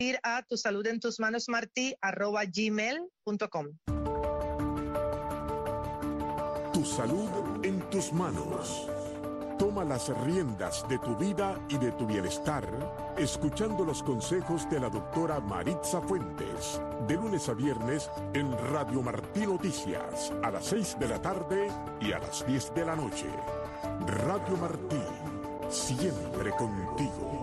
Ir a tusaludentusmanosmarti@gmail.com. Tu salud en tus manos. Toma las riendas de tu vida y de tu bienestar, escuchando los consejos de la doctora Maritza Fuentes, de lunes a viernes en Radio Martí Noticias, a las 6 de la tarde y a las 10 de la noche. Radio Martí, siempre contigo.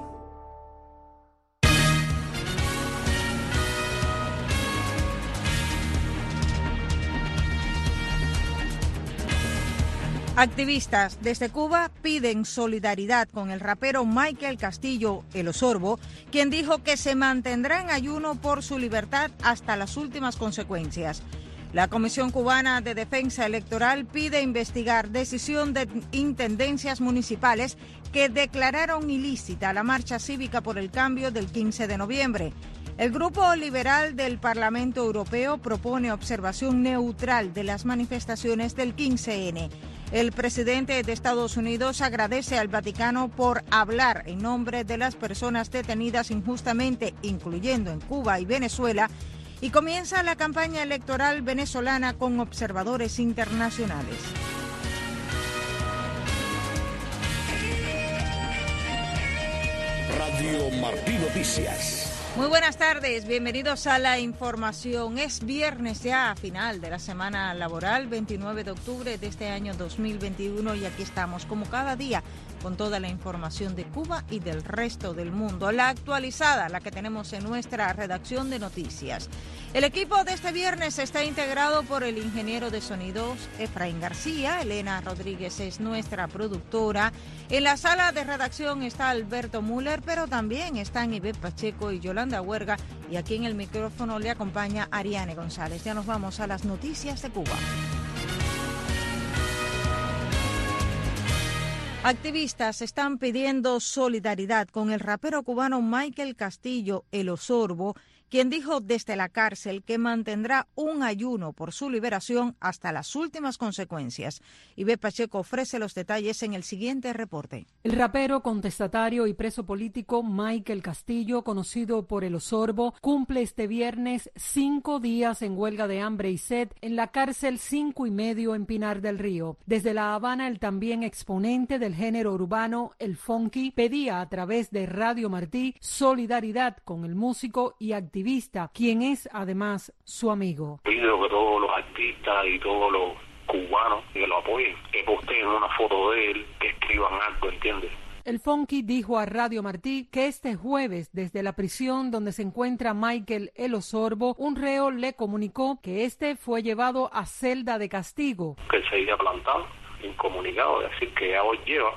Activistas desde Cuba piden solidaridad con el rapero Michael Castillo, el Osorbo, quien dijo que se mantendrá en ayuno por su libertad hasta las últimas consecuencias. La Comisión Cubana de Defensa Electoral pide investigar decisión de intendencias municipales que declararon ilícita la marcha cívica por el cambio del 15 de noviembre. El Grupo Liberal del Parlamento Europeo propone observación neutral de las manifestaciones del 15N. El presidente de Estados Unidos agradece al Vaticano por hablar en nombre de las personas detenidas injustamente, incluyendo en Cuba y Venezuela, y comienza la campaña electoral venezolana con observadores internacionales. Radio Martí Noticias. Muy buenas tardes, bienvenidos a la información. Es viernes ya, final de la semana laboral, 29 de octubre de este año 2021, y aquí estamos como cada día con toda la información de Cuba y del resto del mundo, la actualizada, la que tenemos en nuestra redacción de noticias. El equipo de este viernes está integrado por el ingeniero de sonidos Efraín García, Elena Rodríguez es nuestra productora. En la sala de redacción está Alberto Müller, pero también están Ivette Pacheco y Yolanda Huerga, y aquí en el micrófono le acompaña Ariane González. Ya nos vamos a las noticias de Cuba. Activistas están pidiendo solidaridad con el rapero cubano Michael Castillo, el Osorbo, quien dijo desde la cárcel que mantendrá un ayuno por su liberación hasta las últimas consecuencias. Ivette Pacheco ofrece los detalles en el siguiente reporte. El rapero, contestatario y preso político Michael Castillo, conocido por el Osorbo, cumple este viernes 5 días en huelga de hambre y sed en la cárcel 5 y medio en Pinar del Río. Desde La Habana, el también exponente del género urbano, el funky, pedía a través de Radio Martí solidaridad con el músico y activista, quien es además su amigo. Pido que todos los artistas y todos los cubanos que lo apoyen, que posteen una foto de él, que escriban algo, ¿entiendes? El funky dijo a Radio Martí que este jueves, desde la prisión donde se encuentra Michael el Osorbo, un reo le comunicó que este fue llevado a celda de castigo. Que se había plantado, incomunicado, es decir, que ya hoy lleva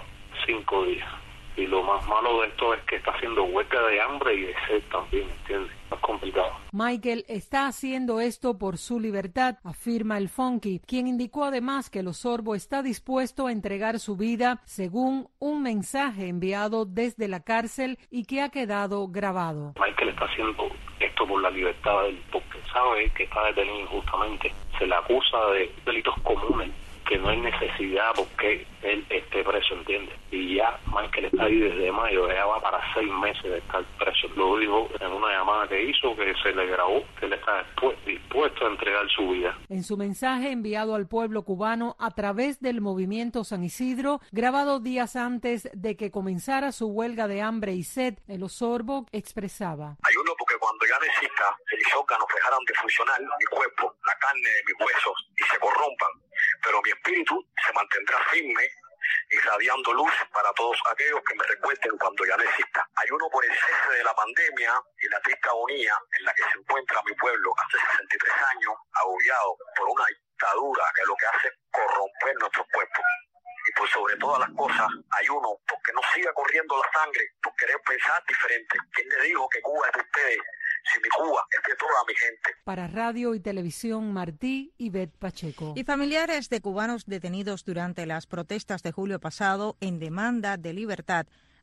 5 días. Y lo más malo de esto es que está haciendo huelga de hambre y de sed también, ¿entiendes? Es complicado. Michael está haciendo esto por su libertad, afirma el funky, quien indicó además que el Osorbo está dispuesto a entregar su vida según un mensaje enviado desde la cárcel y que ha quedado grabado. Michael está haciendo esto por la libertad de él, porque sabe que está detenido injustamente. Se le acusa de delitos comunes, que no hay necesidad porque él esté preso, ¿entiendes? Y ya Michael está ahí desde mayo, ya va para 6 meses de estar preso. Lo dijo en una llamada que hizo, que se le grabó, que él está dispuesto a entregar su vida. En su mensaje enviado al pueblo cubano a través del movimiento San Isidro, grabado días antes de que comenzara su huelga de hambre y sed, el Osorbo expresaba: ayuno porque cuando ya no exista, mis órganos dejarán de funcionar, mi cuerpo, la carne de mis huesos, y se corrompan, pero mi espíritu se mantendrá firme, irradiando luz para todos aquellos que me recuerden cuando ya no exista. Ayuno por el cese de la pandemia y la triste agonía en la que se encuentra mi pueblo hace 63 años, agobiado por una dictadura que lo que hace es corromper nuestros cuerpos. Y por sobre todas las cosas, ayuno porque no siga corriendo la sangre por querer pensar diferente. ¿Quién le dijo que Cuba es de ustedes? Si mi Cuba es de toda mi gente. Para Radio y Televisión Martí, Ivette Pacheco. Y familiares de cubanos detenidos durante las protestas de julio pasado en demanda de libertad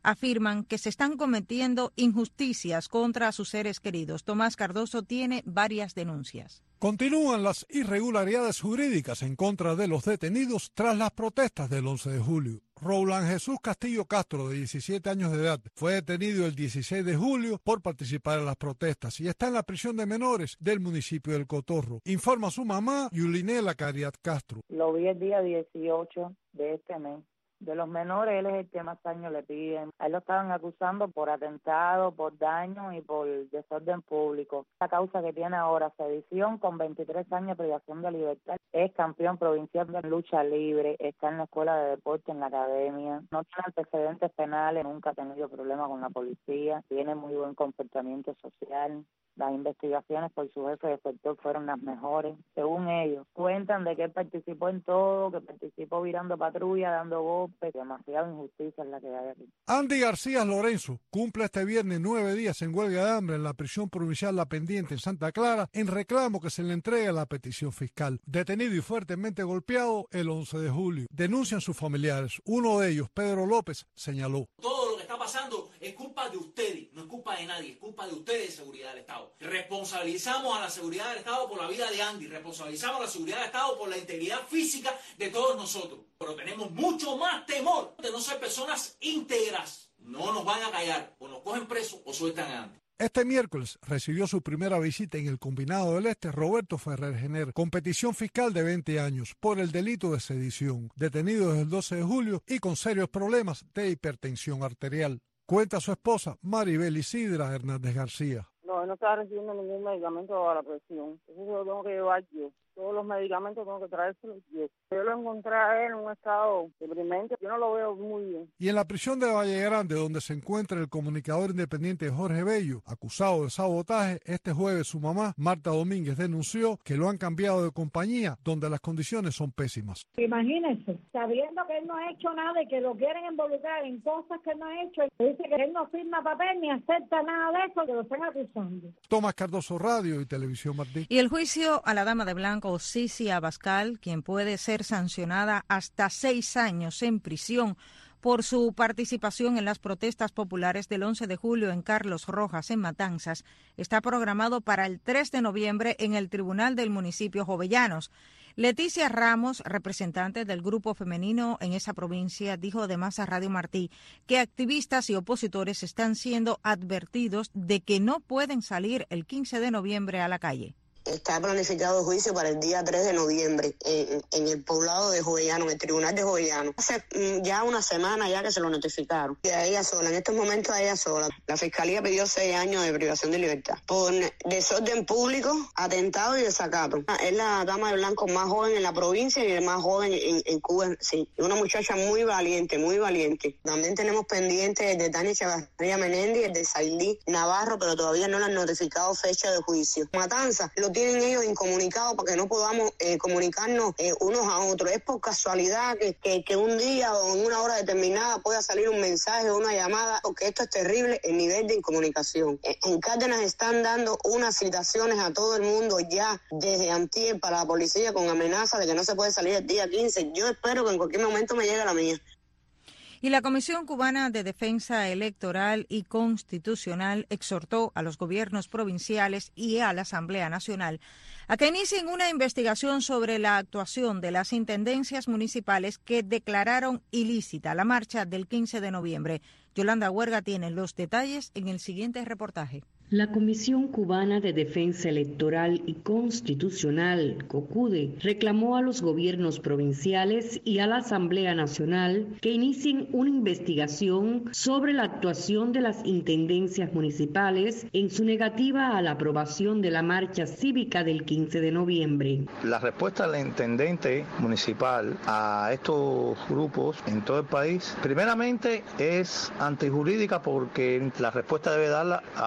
afirman que se están cometiendo injusticias contra sus seres queridos. Tomás Cardoso tiene varias denuncias. Continúan las irregularidades jurídicas en contra de los detenidos tras las protestas del 11 de julio. Roland Jesús Castillo Castro, de 17 años de edad, fue detenido el 16 de julio por participar en las protestas y está en la prisión de menores del municipio del Cotorro. Informa su mamá, Yulinela Cariat Castro. Lo vi el día 18 de este mes. De los menores, él es el que más años le piden. A él lo estaban acusando por atentado, por daño y por desorden público. La causa que tiene ahora, sedición, con 23 años de privación de libertad. Es campeón provincial de lucha libre, está en la escuela de deporte, en la academia. No tiene antecedentes penales, nunca ha tenido problemas con la policía. Tiene muy buen comportamiento social. Las investigaciones por su jefe de sector fueron las mejores. Según ellos, cuentan de que él participó en todo, que participó virando patrulla, dando golpes. Demasiada injusticia es la que hay aquí. Andy García Lorenzo cumple este viernes 9 días en huelga de hambre en la prisión provincial La Pendiente en Santa Clara en reclamo que se le entregue la petición fiscal. Detenido y fuertemente golpeado el 11 de julio. Denuncian sus familiares. Uno de ellos, Pedro López, señaló. Todo lo que está pasando es culpa de ustedes, no es culpa de nadie, es culpa de ustedes de seguridad del Estado. Responsabilizamos a la seguridad del Estado por la vida de Andy, responsabilizamos a la seguridad del Estado por la integridad física de todos nosotros. Pero tenemos mucho más temor de no ser personas íntegras. No nos van a callar, o nos cogen presos o sueltan a Andy. Este miércoles recibió su primera visita en el Combinado del Este Roberto Ferrer Jenner, con petición fiscal de 20 años por el delito de sedición, detenido desde el 12 de julio y con serios problemas de hipertensión arterial. Cuenta su esposa Maribel Isidra Hernández García. No estaba recibiendo ningún medicamento para la presión. Eso se lo tengo que llevar yo. Todos los medicamentos tengo que traérselos yo. Yo lo encontré a él en un estado deprimente. Yo no lo veo muy bien. Y en la prisión de Valle Grande, donde se encuentra el comunicador independiente Jorge Bello, acusado de sabotaje, este jueves su mamá, Marta Domínguez, denunció que lo han cambiado de compañía, donde las condiciones son pésimas. Imagínense, sabiendo que él no ha hecho nada y que lo quieren involucrar en cosas que no ha hecho, dice que él no firma papel ni acepta nada de eso, que lo están acusando. Tomás Cardoso, Radio y Televisión Martí. Y el juicio a la dama de blanco, Cici Abascal, quien puede ser sancionada hasta 6 años en prisión por su participación en las protestas populares del 11 de julio en Carlos Rojas, en Matanzas, está programado para el 3 de noviembre en el Tribunal del Municipio Jovellanos. Leticia Ramos, representante del grupo femenino en esa provincia, dijo además a Radio Martí que activistas y opositores están siendo advertidos de que no pueden salir el 15 de noviembre a la calle. Está planificado el juicio para el día 3 de noviembre en el poblado de Jovellano, en el tribunal de Jovellano. Hace ya una semana ya que se lo notificaron. Y a ella sola, en estos momentos a ella sola. La fiscalía pidió 6 años de privación de libertad por desorden público, atentado y desacato. Es la dama de blanco más joven en la provincia y el más joven en Cuba. Sí, una muchacha muy valiente, muy valiente. También tenemos pendiente el de Tania Chavarría Menéndez y el de Sailí Navarro, pero todavía no le han notificado fecha de juicio. Matanza, lo tienen ellos incomunicados para que no podamos comunicarnos unos a otros. Es por casualidad que un día o en una hora determinada pueda salir un mensaje o una llamada, porque esto es terrible, el nivel de incomunicación. En Cárdenas están dando unas citaciones a todo el mundo ya desde antier para la policía con amenaza de que no se puede salir el día 15. Yo espero que en cualquier momento me llegue la mía. Y la Comisión Cubana de Defensa Electoral y Constitucional exhortó a los gobiernos provinciales y a la Asamblea Nacional a que inicien una investigación sobre la actuación de las intendencias municipales que declararon ilícita la marcha del 15 de noviembre. Yolanda Huerga tiene los detalles en el siguiente reportaje. La Comisión Cubana de Defensa Electoral y Constitucional, COCUDE, reclamó a los gobiernos provinciales y a la Asamblea Nacional que inicien una investigación sobre la actuación de las intendencias municipales en su negativa a la aprobación de la marcha cívica del 15 de noviembre. La respuesta del intendente municipal a estos grupos en todo el país, primeramente es antijurídica porque la respuesta debe darla a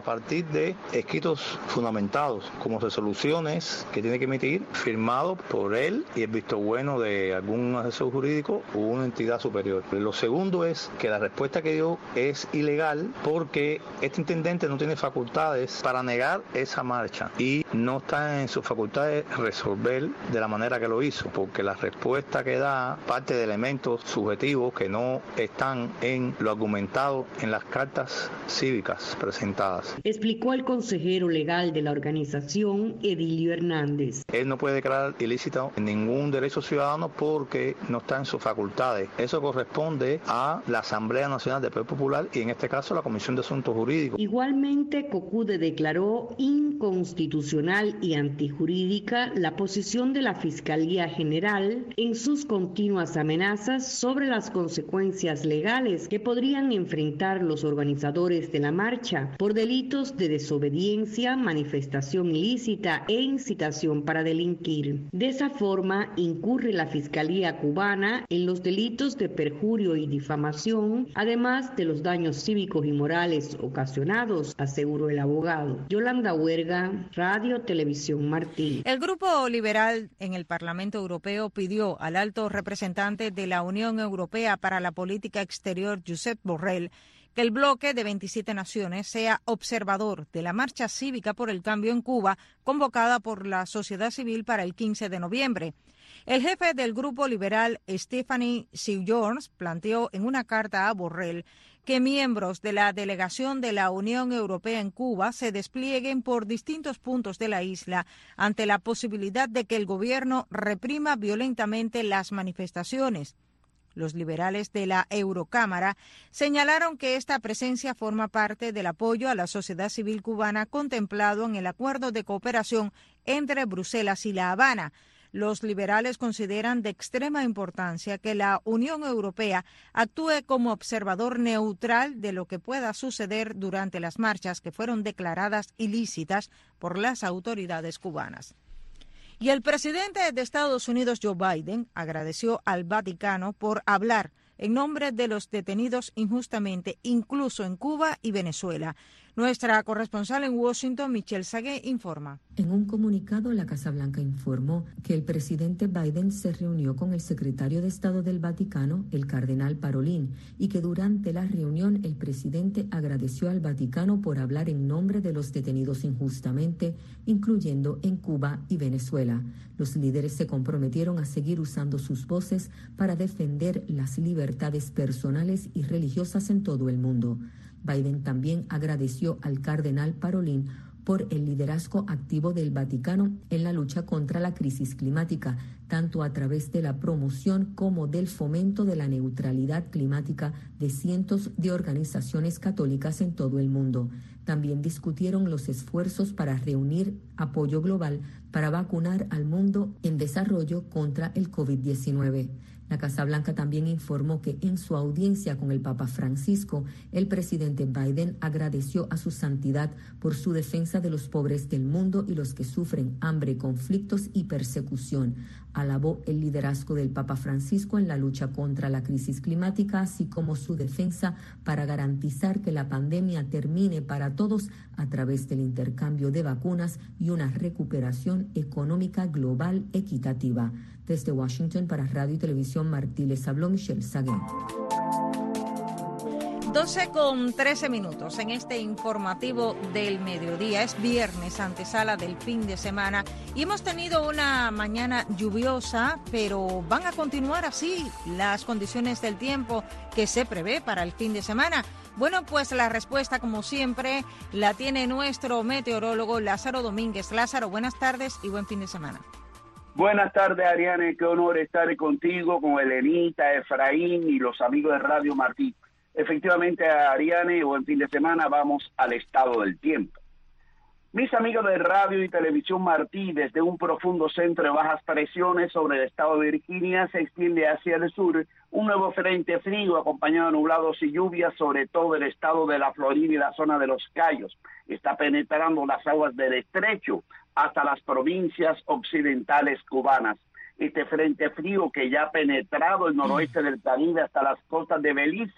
partir de escritos fundamentados, como resoluciones que tiene que emitir, firmado por él y el visto bueno de algún asesor jurídico o una entidad superior. Lo segundo es que la respuesta que dio es ilegal porque este intendente no tiene facultades para negar esa marcha y no está en sus facultades resolver de la manera que lo hizo, porque la respuesta que da parte de elementos subjetivos que no están en lo argumentado en las cartas cívicas presentadas. Explicó el consejero legal de la organización, Edilio Hernández. Él no puede declarar ilícito ningún derecho ciudadano porque no está en sus facultades. Eso corresponde a la Asamblea Nacional del Poder Popular y en este caso la Comisión de Asuntos Jurídicos. Igualmente, COCUDE declaró inconstitucional y antijurídica la posición de la Fiscalía General en sus continuas amenazas sobre las consecuencias legales que podrían enfrentar los organizadores de la marcha por delitos de desobediencia, manifestación ilícita e incitación para delinquir. De esa forma, incurre la Fiscalía cubana en los delitos de perjurio y difamación, además de los daños cívicos y morales ocasionados, aseguró el abogado. Yolanda Huerga, Radio Televisión Martí. El Grupo Liberal en el Parlamento Europeo pidió al alto representante de la Unión Europea para la Política Exterior, Josep Borrell, que el bloque de 27 naciones sea observador de la marcha cívica por el cambio en Cuba convocada por la sociedad civil para el 15 de noviembre. El jefe del Grupo Liberal, Stephanie Sejourne, planteó en una carta a Borrell que miembros de la delegación de la Unión Europea en Cuba se desplieguen por distintos puntos de la isla ante la posibilidad de que el gobierno reprima violentamente las manifestaciones. Los liberales de la Eurocámara señalaron que esta presencia forma parte del apoyo a la sociedad civil cubana contemplado en el acuerdo de cooperación entre Bruselas y La Habana. Los liberales consideran de extrema importancia que la Unión Europea actúe como observador neutral de lo que pueda suceder durante las marchas que fueron declaradas ilícitas por las autoridades cubanas. Y el presidente de Estados Unidos, Joe Biden, agradeció al Vaticano por hablar en nombre de los detenidos injustamente, incluso en Cuba y Venezuela. Nuestra corresponsal en Washington, Michelle Sagué, informa. En un comunicado, la Casa Blanca informó que el presidente Biden se reunió con el secretario de Estado del Vaticano, el cardenal Parolin, y que durante la reunión el presidente agradeció al Vaticano por hablar en nombre de los detenidos injustamente, incluyendo en Cuba y Venezuela. Los líderes se comprometieron a seguir usando sus voces para defender las libertades personales y religiosas en todo el mundo. Biden también agradeció al cardenal Parolin por el liderazgo activo del Vaticano en la lucha contra la crisis climática, tanto a través de la promoción como del fomento de la neutralidad climática de cientos de organizaciones católicas en todo el mundo. También discutieron los esfuerzos para reunir apoyo global para vacunar al mundo en desarrollo contra el COVID-19. La Casa Blanca también informó que en su audiencia con el Papa Francisco, el presidente Biden agradeció a su santidad por su defensa de los pobres del mundo y los que sufren hambre, conflictos y persecución. Alabó el liderazgo del Papa Francisco en la lucha contra la crisis climática, así como su defensa para garantizar que la pandemia termine para todos a través del intercambio de vacunas y una recuperación económica global equitativa. Desde Washington para Radio y Televisión Martí les habló Michelle Sagué. 12:13 en este informativo del mediodía. Es viernes, antesala del fin de semana, y hemos tenido una mañana lluviosa, pero van a continuar así las condiciones del tiempo que se prevé para el fin de semana. Bueno, pues la respuesta, como siempre, la tiene nuestro meteorólogo Lázaro Domínguez. Lázaro, buenas tardes y buen fin de semana. Buenas tardes, Ariane, qué honor estar contigo, con Elenita, Efraín y los amigos de Radio Martí. Efectivamente, Ariane, buen fin de semana, vamos al estado del tiempo. Mis amigos de Radio y Televisión Martí, desde un profundo centro de bajas presiones sobre el estado de Virginia se extiende hacia el sur un nuevo frente frío acompañado de nublados y lluvias sobre todo el estado de la Florida y la zona de los Cayos. Está penetrando las aguas del estrecho hasta las provincias occidentales cubanas. Este frente frío, que ya ha penetrado el noroeste del Caribe hasta las costas de Belice,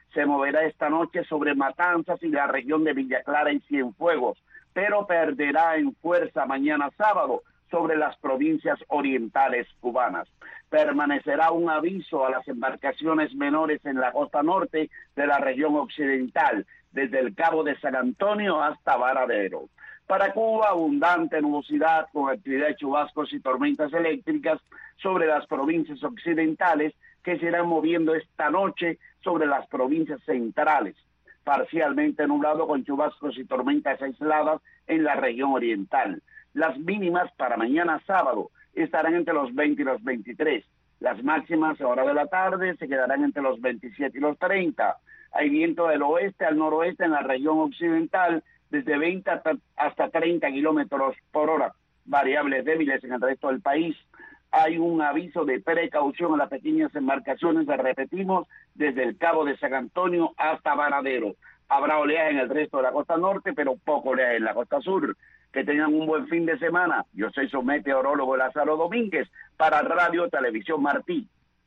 se moverá esta noche sobre Matanzas y la región de Villa Clara y Cienfuegos, pero perderá en fuerza mañana sábado sobre las provincias orientales cubanas. Permanecerá un aviso a las embarcaciones menores en la costa norte de la región occidental, desde el Cabo de San Antonio hasta Varadero. Para Cuba, abundante nubosidad con actividad de chubascos y tormentas eléctricas sobre las provincias occidentales que se irán moviendo esta noche sobre las provincias centrales. Parcialmente nublado con chubascos y tormentas aisladas en la región oriental. Las mínimas para mañana sábado estarán entre los 20 y los 23. Las máximas a hora de la tarde se quedarán entre los 27 y los 30. Hay viento del oeste al noroeste en la región occidental desde 20 hasta 30 kilómetros por hora. Variables débiles en el resto del país. Hay un aviso de precaución a las pequeñas embarcaciones, repetimos, desde el Cabo de San Antonio hasta Varadero. Habrá oleaje en el resto de la costa norte, pero poco oleaje en la costa sur. Que tengan un buen fin de semana. Yo soy su meteorólogo Lázaro Domínguez para Radio Televisión Martí.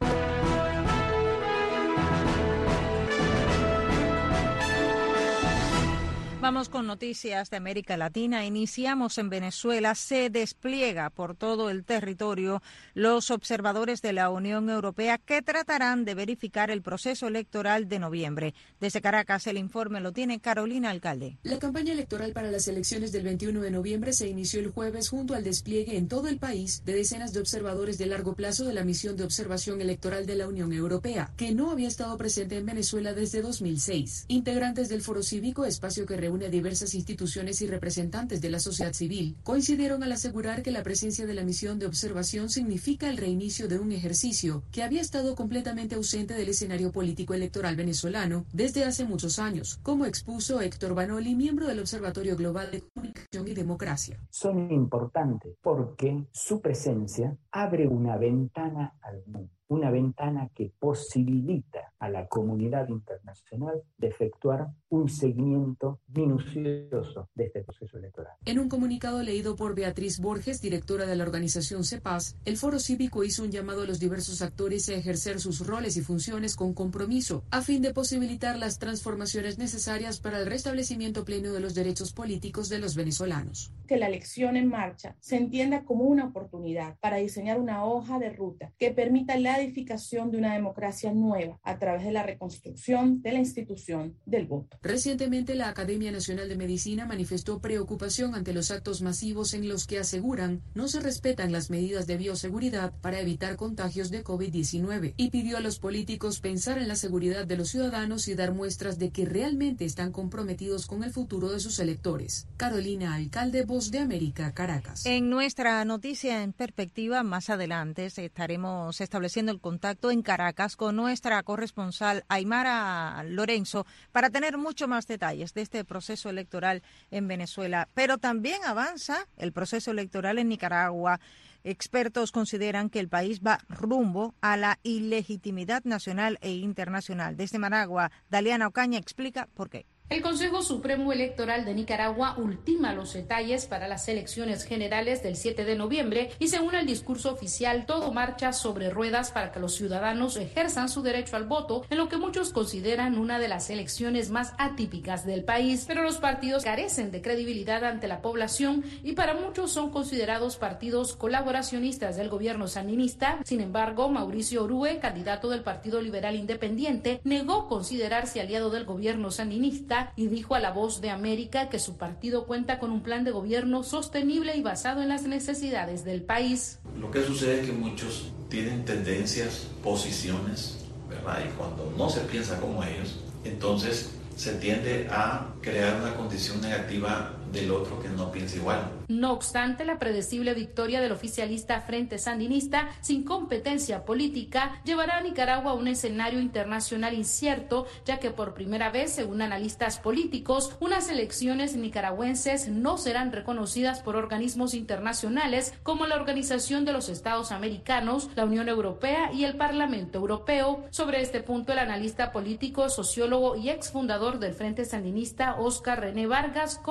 Vamos con noticias de América Latina. Iniciamos en Venezuela. Se despliega por todo el territorio los observadores de la Unión Europea que tratarán de verificar el proceso electoral de noviembre. Desde Caracas, el informe lo tiene Carolina Alcalde. La campaña electoral para las elecciones del 21 de noviembre se inició el jueves junto al despliegue en todo el país de decenas de observadores de largo plazo de la misión de observación electoral de la Unión Europea, que no había estado presente en Venezuela desde 2006. Integrantes del Foro Cívico, espacio que reúne a diversas instituciones y representantes de la sociedad civil, coincidieron al asegurar que la presencia de la misión de observación significa el reinicio de un ejercicio que había estado completamente ausente del escenario político electoral venezolano desde hace muchos años, como expuso Héctor Banoli, miembro del Observatorio Global de Comunicación y Democracia. Son importantes porque su presencia abre una ventana al mundo. Una ventana que posibilita a la comunidad internacional de efectuar un seguimiento minucioso de este proceso electoral. En un comunicado leído por Beatriz Borges, directora de la organización CEPAS, el Foro Cívico hizo un llamado a los diversos actores a ejercer sus roles y funciones con compromiso, a fin de posibilitar las transformaciones necesarias para el restablecimiento pleno de los derechos políticos de los venezolanos. Que la elección en marcha se entienda como una oportunidad para diseñar una hoja de ruta que permita la edificación de una democracia nueva a través de la reconstrucción de la institución del voto. Recientemente, la Academia Nacional de Medicina manifestó preocupación ante los actos masivos en los que aseguran no se respetan las medidas de bioseguridad para evitar contagios de COVID-19 y pidió a los políticos pensar en la seguridad de los ciudadanos y dar muestras de que realmente están comprometidos con el futuro de sus electores. Carolina Alcalde, Voz de América, Caracas. En nuestra noticia en perspectiva, más adelante estaremos estableciendo el contacto en Caracas con nuestra corresponsal Aymara Lorenzo para tener mucho más detalles de este proceso electoral en Venezuela. Pero también avanza el proceso electoral en Nicaragua. Expertos consideran que el país va rumbo a la ilegitimidad nacional e internacional. Desde Managua, Daliana Ocaña explica por qué. El Consejo Supremo Electoral de Nicaragua ultima los detalles para las elecciones generales del 7 de noviembre y según el discurso oficial, todo marcha sobre ruedas para que los ciudadanos ejerzan su derecho al voto en lo que muchos consideran una de las elecciones más atípicas del país. Pero los partidos carecen de credibilidad ante la población y para muchos son considerados partidos colaboracionistas del gobierno sandinista. Sin embargo, Mauricio Orue, candidato del Partido Liberal Independiente, negó considerarse aliado del gobierno sandinista y dijo a La Voz de América que su partido cuenta con un plan de gobierno sostenible y basado en las necesidades del país. Lo que sucede es que muchos tienen tendencias, posiciones, ¿verdad? Y cuando no se piensa como ellos, entonces se tiende a crear una condición negativa del otro que no piensa igual. No obstante, la predecible victoria del oficialista Frente Sandinista, sin competencia política, llevará a Nicaragua a un escenario internacional incierto, ya que por primera vez, según analistas políticos, unas elecciones nicaragüenses no serán reconocidas por organismos internacionales como la Organización de los Estados Americanos, la Unión Europea y el Parlamento Europeo. Sobre este punto, el analista político, sociólogo y exfundador del Frente Sandinista, Óscar René Vargas, comentó a La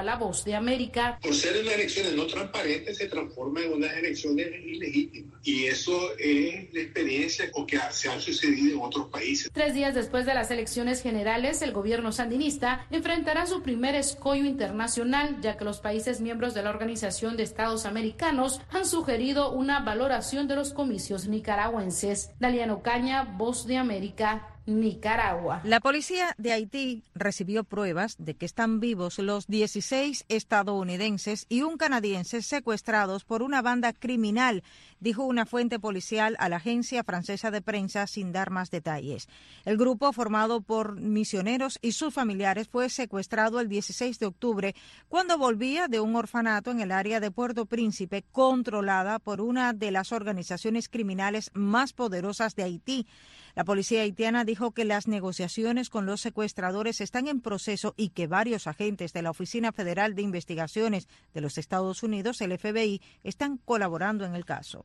La Voz de América. Por ser unas elecciones no transparentes, se transforma en unas elecciones ilegítimas. Y eso es la experiencia que se ha sucedido en otros países. 3 días después de las elecciones generales, el gobierno sandinista enfrentará su primer escollo internacional, ya que los países miembros de la Organización de Estados Americanos han sugerido una valoración de los comicios nicaragüenses. Daliana Ocaña, Voz de América, Nicaragua. La policía de Haití recibió pruebas de que están vivos los 16 estadounidenses y un canadiense secuestrados por una banda criminal, dijo una fuente policial a la agencia francesa de prensa sin dar más detalles. El grupo, formado por misioneros y sus familiares, fue secuestrado el 16 de octubre cuando volvía de un orfanato en el área de Puerto Príncipe, controlada por una de las organizaciones criminales más poderosas de Haití. La policía haitiana dijo que las negociaciones con los secuestradores están en proceso y que varios agentes de la Oficina Federal de Investigaciones de los Estados Unidos, el FBI, están colaborando en el caso.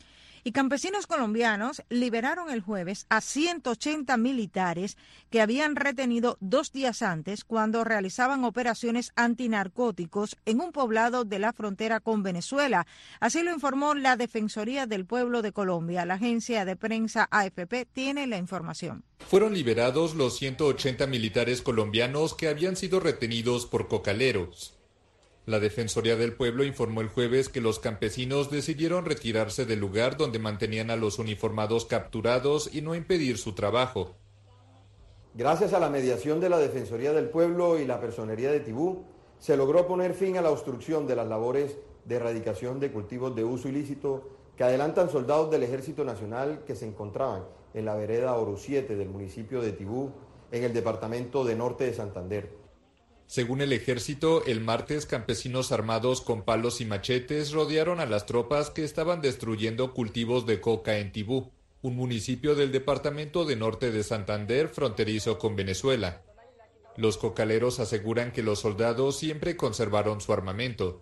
Y campesinos colombianos liberaron el jueves a 180 militares que habían retenido 2 días antes cuando realizaban operaciones antinarcóticos en un poblado de la frontera con Venezuela. Así lo informó la Defensoría del Pueblo de Colombia. La agencia de prensa AFP tiene la información. Fueron liberados los 180 militares colombianos que habían sido retenidos por cocaleros. La Defensoría del Pueblo informó el jueves que los campesinos decidieron retirarse del lugar donde mantenían a los uniformados capturados y no impedir su trabajo. Gracias a la mediación de la Defensoría del Pueblo y la Personería de Tibú, se logró poner fin a la obstrucción de las labores de erradicación de cultivos de uso ilícito que adelantan soldados del Ejército Nacional que se encontraban en la vereda Oro 7 del municipio de Tibú, en el departamento de Norte de Santander. Según el ejército, el martes campesinos armados con palos y machetes rodearon a las tropas que estaban destruyendo cultivos de coca en Tibú, un municipio del departamento de Norte de Santander fronterizo con Venezuela. Los cocaleros aseguran que los soldados siempre conservaron su armamento.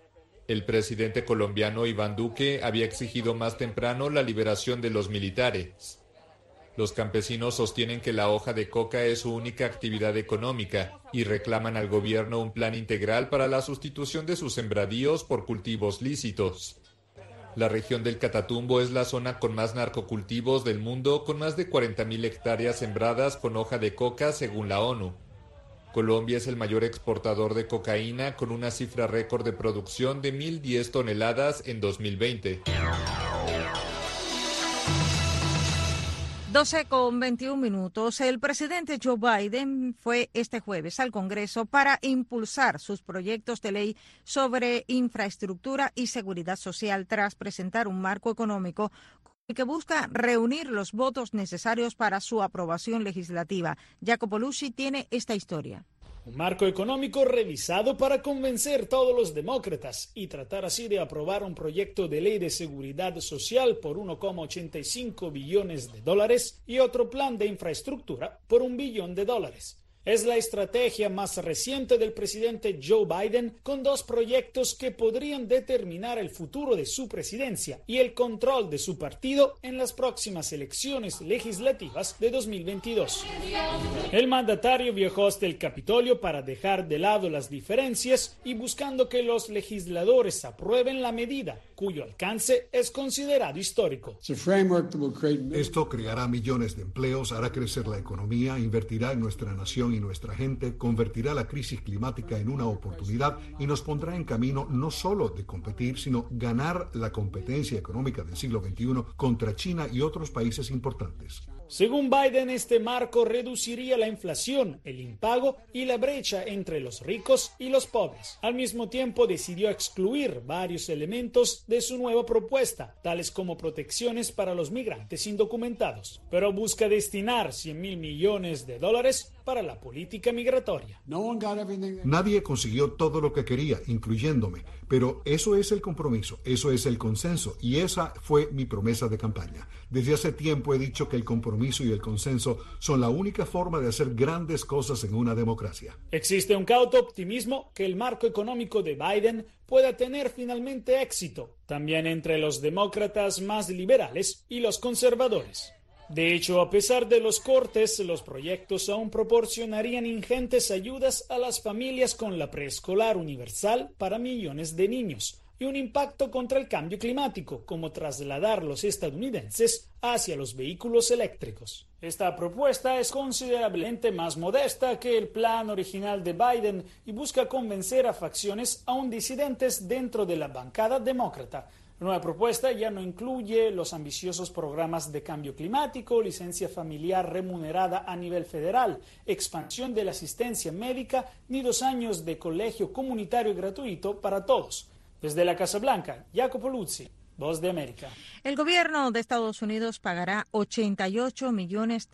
El presidente colombiano Iván Duque había exigido más temprano la liberación de los militares. Los campesinos sostienen que la hoja de coca es su única actividad económica y reclaman al gobierno un plan integral para la sustitución de sus sembradíos por cultivos lícitos. La región del Catatumbo es la zona con más narcocultivos del mundo, con más de 40.000 hectáreas sembradas con hoja de coca según la ONU. Colombia es el mayor exportador de cocaína con una cifra récord de producción de 1.010 toneladas en 2020. 12:21. El presidente Joe Biden fue este jueves al Congreso para impulsar sus proyectos de ley sobre infraestructura y seguridad social tras presentar un marco económico que busca reunir los votos necesarios para su aprobación legislativa. Jacopo Lucci tiene esta historia. Un marco económico revisado para convencer a todos los demócratas y tratar así de aprobar un proyecto de ley de seguridad social por $1,85 billones y otro plan de infraestructura por $1 billón. Es la estrategia más reciente del presidente Joe Biden, con 2 proyectos que podrían determinar el futuro de su presidencia y el control de su partido en las próximas elecciones legislativas de 2022. El mandatario viajó hasta el Capitolio para dejar de lado las diferencias y buscando que los legisladores aprueben la medida, cuyo alcance es considerado histórico. Esto creará millones de empleos, hará crecer la economía, invertirá en nuestra nación y nuestra gente, convertirá la crisis climática en una oportunidad y nos pondrá en camino no solo de competir, sino ganar la competencia económica del siglo XXI contra China y otros países importantes. Según Biden, este marco reduciría la inflación, el impago y la brecha entre los ricos y los pobres. Al mismo tiempo, decidió excluir varios elementos de su nueva propuesta, tales como protecciones para los migrantes indocumentados, pero busca destinar $100.000 millones para la política migratoria. Nadie consiguió todo lo que quería, incluyéndome, pero eso es el compromiso, eso es el consenso y esa fue mi promesa de campaña. Desde hace tiempo he dicho que el compromiso y el consenso son la única forma de hacer grandes cosas en una democracia. Existe un cauto optimismo que el marco económico de Biden pueda tener finalmente éxito, también entre los demócratas más liberales y los conservadores. De hecho, a pesar de los cortes, los proyectos aún proporcionarían ingentes ayudas a las familias con la preescolar universal para millones de niños y un impacto contra el cambio climático, como trasladar los estadounidenses hacia los vehículos eléctricos. Esta propuesta es considerablemente más modesta que el plan original de Biden y busca convencer a facciones aún disidentes dentro de la bancada demócrata. La nueva propuesta ya no incluye los ambiciosos programas de cambio climático, licencia familiar remunerada a nivel federal, expansión de la asistencia médica, ni 2 años de colegio comunitario gratuito para todos. Desde la Casa Blanca, Jacopo Luzzi, Voz de América. El gobierno de Estados Unidos pagará $88 millones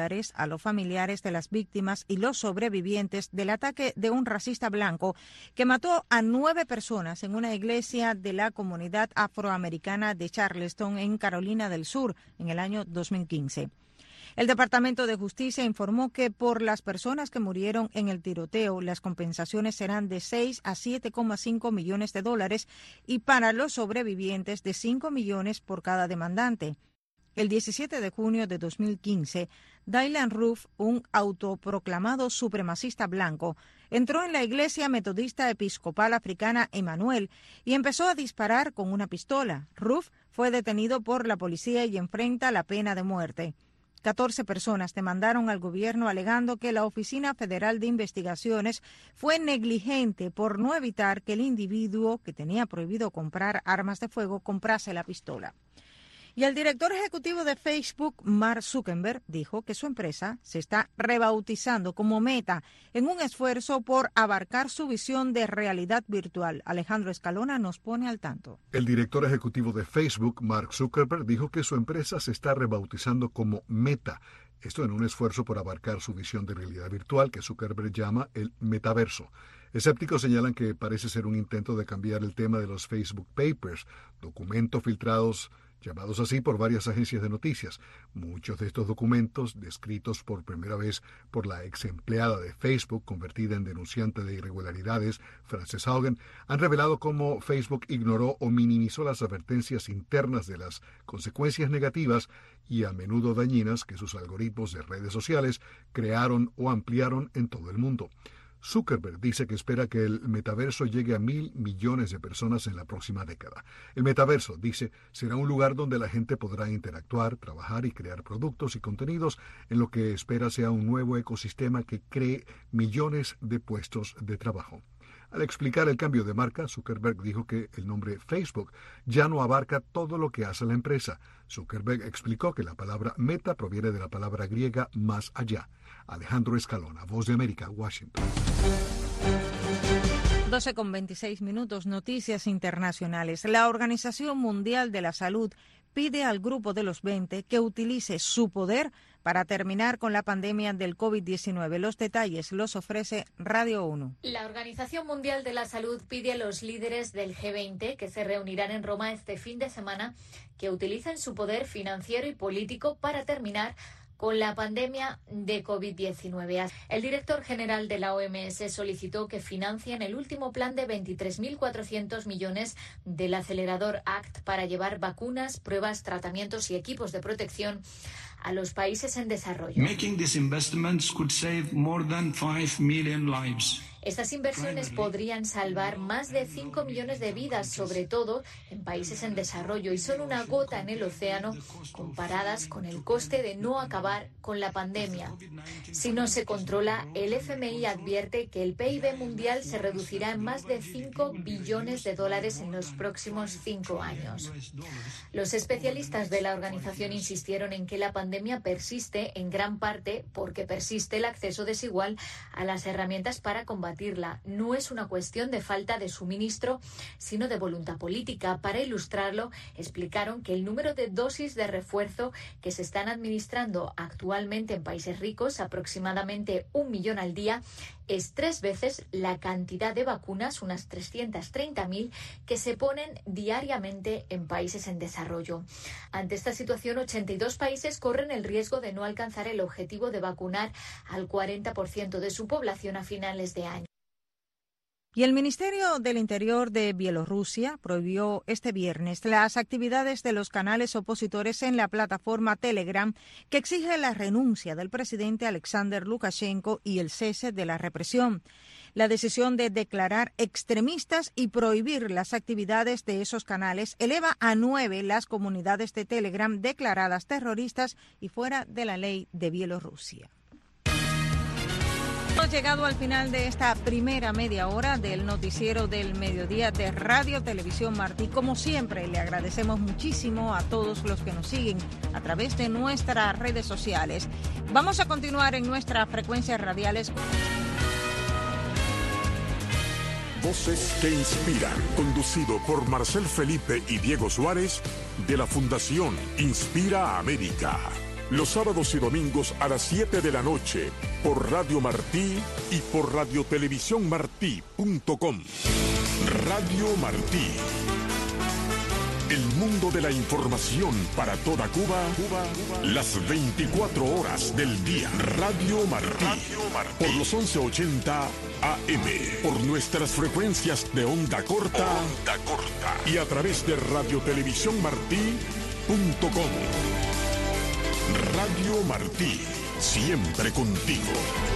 a los familiares de las víctimas y los sobrevivientes del ataque de un racista blanco que mató a 9 personas en una iglesia de la comunidad afroamericana de Charleston, en Carolina del Sur, en el año 2015. El Departamento de Justicia informó que por las personas que murieron en el tiroteo, las compensaciones serán de 6 a 7,5 millones de dólares y para los sobrevivientes de 5 millones por cada demandante. El 17 de junio de 2015, Dylan Roof, un autoproclamado supremacista blanco, entró en la Iglesia Metodista Episcopal Africana Emmanuel y empezó a disparar con una pistola. Roof fue detenido por la policía y enfrenta la pena de muerte. 14 personas demandaron al gobierno alegando que la Oficina Federal de Investigaciones fue negligente por no evitar que el individuo que tenía prohibido comprar armas de fuego comprase la pistola. Y el director ejecutivo de Facebook, Mark Zuckerberg, dijo que su empresa se está rebautizando como Meta en un esfuerzo por abarcar su visión de realidad virtual. Alejandro Escalona nos pone al tanto. El director ejecutivo de Facebook, Mark Zuckerberg, dijo que su empresa se está rebautizando como Meta. Esto en un esfuerzo por abarcar su visión de realidad virtual que Zuckerberg llama el metaverso. Escépticos señalan que parece ser un intento de cambiar el tema de los Facebook Papers, documentos filtrados llamados así por varias agencias de noticias. Muchos de estos documentos, descritos por primera vez por la ex empleada de Facebook, convertida en denunciante de irregularidades, Frances Haugen, han revelado cómo Facebook ignoró o minimizó las advertencias internas de las consecuencias negativas y a menudo dañinas que sus algoritmos de redes sociales crearon o ampliaron en todo el mundo. Zuckerberg dice que espera que el metaverso llegue a 1.000 millones de personas en la próxima década. El metaverso, dice, será un lugar donde la gente podrá interactuar, trabajar y crear productos y contenidos en lo que espera sea un nuevo ecosistema que cree millones de puestos de trabajo. Al explicar el cambio de marca, Zuckerberg dijo que el nombre Facebook ya no abarca todo lo que hace la empresa. Zuckerberg explicó que la palabra meta proviene de la palabra griega más allá. Alejandro Escalona, Voz de América, Washington. 12:26, noticias internacionales. La Organización Mundial de la Salud pide al Grupo de los 20 que utilice su poder para terminar con la pandemia del COVID-19. Los detalles los ofrece Radio 1. La Organización Mundial de la Salud pide a los líderes del G20, que se reunirán en Roma este fin de semana, que utilicen su poder financiero y político para terminar con la pandemia de COVID-19. El director general de la OMS solicitó que financien el último plan de 23.400 millones del acelerador ACT para llevar vacunas, pruebas, tratamientos y equipos de protección a los países en desarrollo. Making these investments could save more than 5 million lives. Estas inversiones podrían salvar más de 5 millones de vidas, sobre todo en países en desarrollo, y son una gota en el océano comparadas con el coste de no acabar con la pandemia. Si no se controla, el FMI advierte que el PIB mundial se reducirá en más de 5 billones de dólares en los próximos 5 años. Los especialistas de la organización insistieron en que la pandemia persiste en gran parte porque persiste el acceso desigual a las herramientas para combatirla. No es una cuestión de falta de suministro, sino de voluntad política. Para ilustrarlo, explicaron que el número de dosis de refuerzo que se están administrando actualmente en países ricos, aproximadamente 1 millón al día, es 3 veces la cantidad de vacunas, unas 330.000, que se ponen diariamente en países en desarrollo. Ante esta situación, 82 países corren el riesgo de no alcanzar el objetivo de vacunar al 40% de su población a finales de año. Y el Ministerio del Interior de Bielorrusia prohibió este viernes las actividades de los canales opositores en la plataforma Telegram, que exige la renuncia del presidente Alexander Lukashenko y el cese de la represión. La decisión de declarar extremistas y prohibir las actividades de esos canales eleva a 9 las comunidades de Telegram declaradas terroristas y fuera de la ley de Bielorrusia. Hemos llegado al final de esta primera media hora del noticiero del mediodía de Radio Televisión Martí. Como siempre, le agradecemos muchísimo a todos los que nos siguen a través de nuestras redes sociales. Vamos a continuar en nuestras frecuencias radiales. Voces que inspiran, conducido por Marcel Felipe y Diego Suárez, de la Fundación Inspira América. Los sábados y domingos a las 7 de la noche, por Radio Martí y por radiotelevisiónmartí.com. Radio Martí. El mundo de la información para toda Cuba, las 24 horas del día. Radio Martí. Por los 1180 AM. Por nuestras frecuencias de onda corta. Y a través de radiotelevisiónmartí.com. Radio Martí, siempre contigo.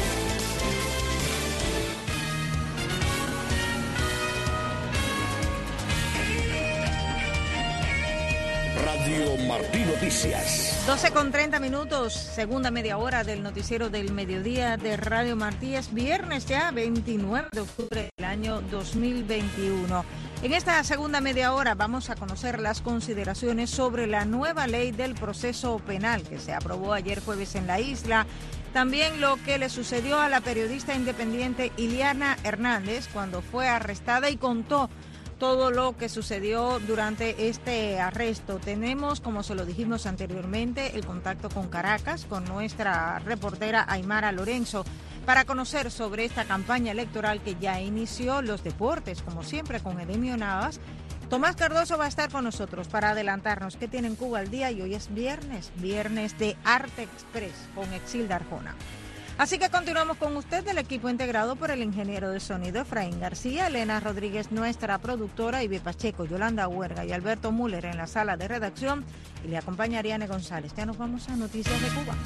Radio Martí Noticias. 12:30, segunda media hora del noticiero del mediodía de Radio Martí. Es viernes ya, 29 de octubre del año 2021. En esta segunda media hora vamos a conocer las consideraciones sobre la nueva ley del proceso penal que se aprobó ayer jueves en la isla. También lo que le sucedió a la periodista independiente Iliana Hernández cuando fue arrestada y contó todo lo que sucedió durante este arresto. Tenemos, como se lo dijimos anteriormente, el contacto con Caracas, con nuestra reportera Aymara Lorenzo, para conocer sobre esta campaña electoral que ya inició. Los deportes, como siempre, con Edemio Navas. Tomás Cardoso va a estar con nosotros para adelantarnos qué tiene en Cuba al día, y hoy es viernes de Arte Express con Exilda Arjona. Así que continuamos con usted, del equipo integrado por el ingeniero de sonido Efraín García, Elena Rodríguez, nuestra productora, Ibe Pacheco, Yolanda Huerga y Alberto Müller en la sala de redacción, y le acompaña Ariane González. Ya nos vamos a Noticias de Cuba.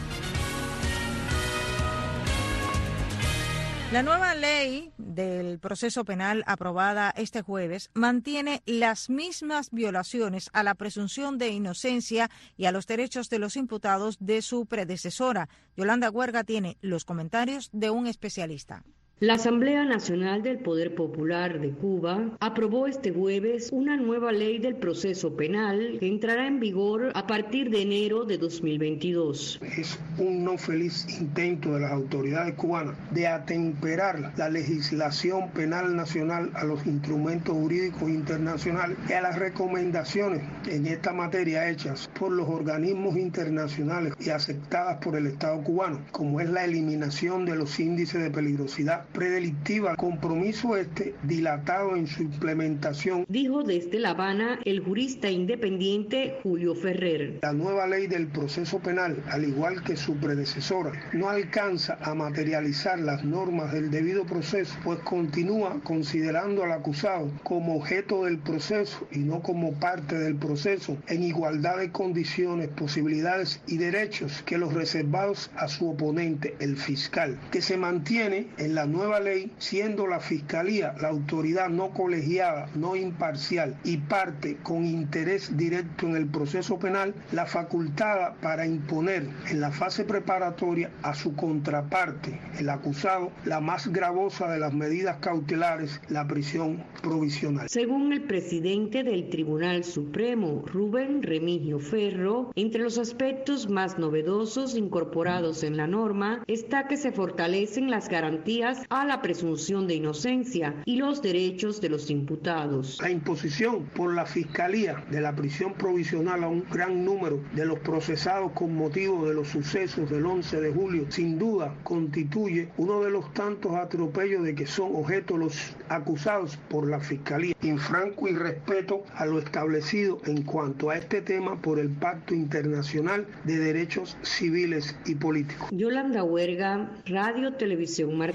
La nueva ley del proceso penal aprobada este jueves mantiene las mismas violaciones a la presunción de inocencia y a los derechos de los imputados de su predecesora. Yolanda Huerga tiene los comentarios de un especialista. La Asamblea Nacional del Poder Popular de Cuba aprobó este jueves una nueva ley del proceso penal que entrará en vigor a partir de enero de 2022. Es un no feliz intento de las autoridades cubanas de atemperar la legislación penal nacional a los instrumentos jurídicos internacionales y a las recomendaciones en esta materia hechas por los organismos internacionales y aceptadas por el Estado cubano, como es la eliminación de los índices de peligrosidad predelictiva, compromiso dilatado en su implementación. Dijo desde La Habana el jurista independiente Julio Ferrer. La nueva ley del proceso penal, al igual que su predecesora, no alcanza a materializar las normas del debido proceso, pues continúa considerando al acusado como objeto del proceso y no como parte del proceso, en igualdad de condiciones, posibilidades y derechos que los reservados a su oponente, el fiscal, que se mantiene en la nueva ley, siendo la Fiscalía la autoridad no colegiada, no imparcial y parte con interés directo en el proceso penal, la facultada para imponer en la fase preparatoria a su contraparte, el acusado, la más gravosa de las medidas cautelares, la prisión provisional. Según el presidente del Tribunal Supremo, Rubén Remigio Ferro, entre los aspectos más novedosos incorporados en la norma está que se fortalecen las garantías a la presunción de inocencia y los derechos de los imputados. La imposición por la Fiscalía de la prisión provisional a un gran número de los procesados con motivo de los sucesos del 11 de julio sin duda constituye uno de los tantos atropellos de que son objeto los acusados por la Fiscalía, infranco irrespeto a lo establecido en cuanto a este tema por el Pacto Internacional de Derechos Civiles y Políticos. Yolanda Huerga, Radio Televisión Martí. La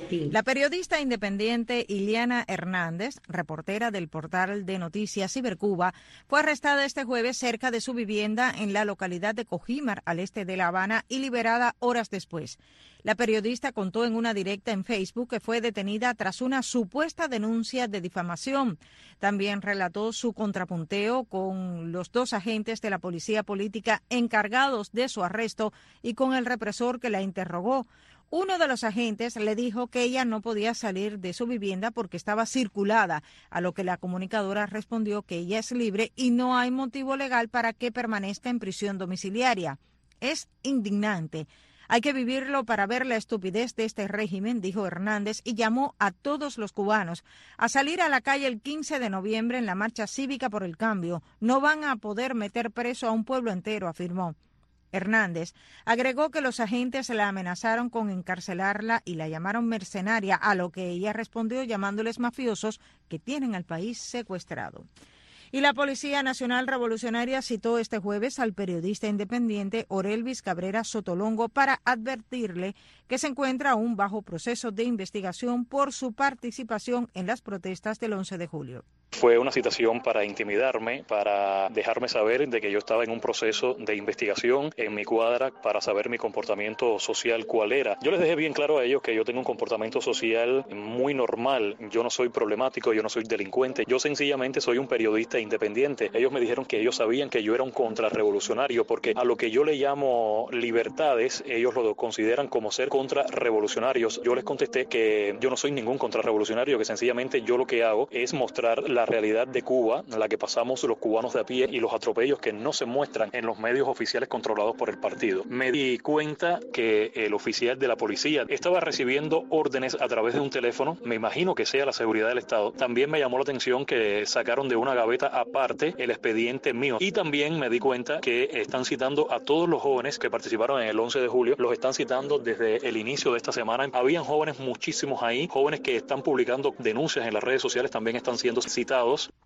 La periodista independiente Iliana Hernández, reportera del portal de noticias Cibercuba, fue arrestada este jueves cerca de su vivienda en la localidad de Cojímar, al este de La Habana, y liberada horas después. La periodista contó en una directa en Facebook que fue detenida tras una supuesta denuncia de difamación. También relató su contrapunteo con los 2 agentes de la policía política encargados de su arresto y con el represor que la interrogó. Uno de los agentes le dijo que ella no podía salir de su vivienda porque estaba circulada, a lo que la comunicadora respondió que ella es libre y no hay motivo legal para que permanezca en prisión domiciliaria. Es indignante. Hay que vivirlo para ver la estupidez de este régimen, dijo Hernández, y llamó a todos los cubanos a salir a la calle el 15 de noviembre en la marcha cívica por el cambio. No van a poder meter preso a un pueblo entero, afirmó. Hernández agregó que los agentes la amenazaron con encarcelarla y la llamaron mercenaria, a lo que ella respondió llamándoles mafiosos que tienen al país secuestrado. Y la Policía Nacional Revolucionaria citó este jueves al periodista independiente Orelvis Cabrera Sotolongo para advertirle que se encuentra aún bajo proceso de investigación por su participación en las protestas del 11 de julio. Fue una citación para intimidarme, para dejarme saber de que yo estaba en un proceso de investigación en mi cuadra para saber mi comportamiento social cuál era. Yo les dejé bien claro a ellos que yo tengo un comportamiento social muy normal. Yo no soy problemático, yo no soy delincuente. Yo sencillamente soy un periodista independiente. Ellos me dijeron que ellos sabían que yo era un contrarrevolucionario porque a lo que yo le llamo libertades, ellos lo consideran como ser contrarrevolucionarios. Yo les contesté que yo no soy ningún contrarrevolucionario, que sencillamente yo lo que hago es mostrar la realidad de Cuba, la que pasamos los cubanos de a pie y los atropellos que no se muestran en los medios oficiales controlados por el partido. Me di cuenta que el oficial de la policía estaba recibiendo órdenes a través de un teléfono, me imagino que sea la seguridad del Estado. También me llamó la atención que sacaron de una gaveta aparte el expediente mío y también me di cuenta que están citando a todos los jóvenes que participaron en el 11 de julio, los están citando desde el inicio de esta semana. Habían jóvenes muchísimos ahí, jóvenes que están publicando denuncias en las redes sociales, también están siendo citados.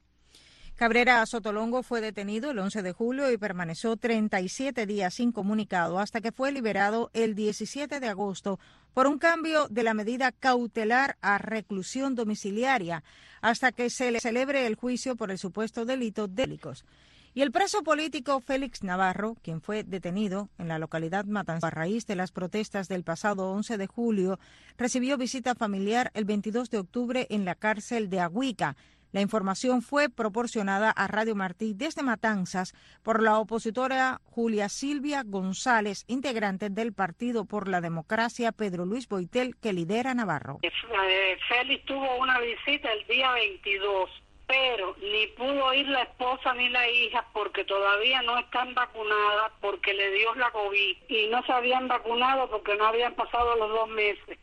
Cabrera Sotolongo fue detenido el 11 de julio y permaneció 37 días incomunicado hasta que fue liberado el 17 de agosto por un cambio de la medida cautelar a reclusión domiciliaria hasta que se le celebre el juicio por el supuesto delito de delitos. Y el preso político Félix Navarro, quien fue detenido en la localidad Matanzas a raíz de las protestas del pasado 11 de julio, recibió visita familiar el 22 de octubre en la cárcel de Agüica. La información fue proporcionada a Radio Martí desde Matanzas por la opositora Julia Silvia González, integrante del Partido por la Democracia Pedro Luis Boitel, que lidera Navarro. Félix tuvo una visita el día 22, pero ni pudo ir la esposa ni la hija porque todavía no están vacunadas porque le dio la COVID y no se habían vacunado porque no habían pasado los 2 meses.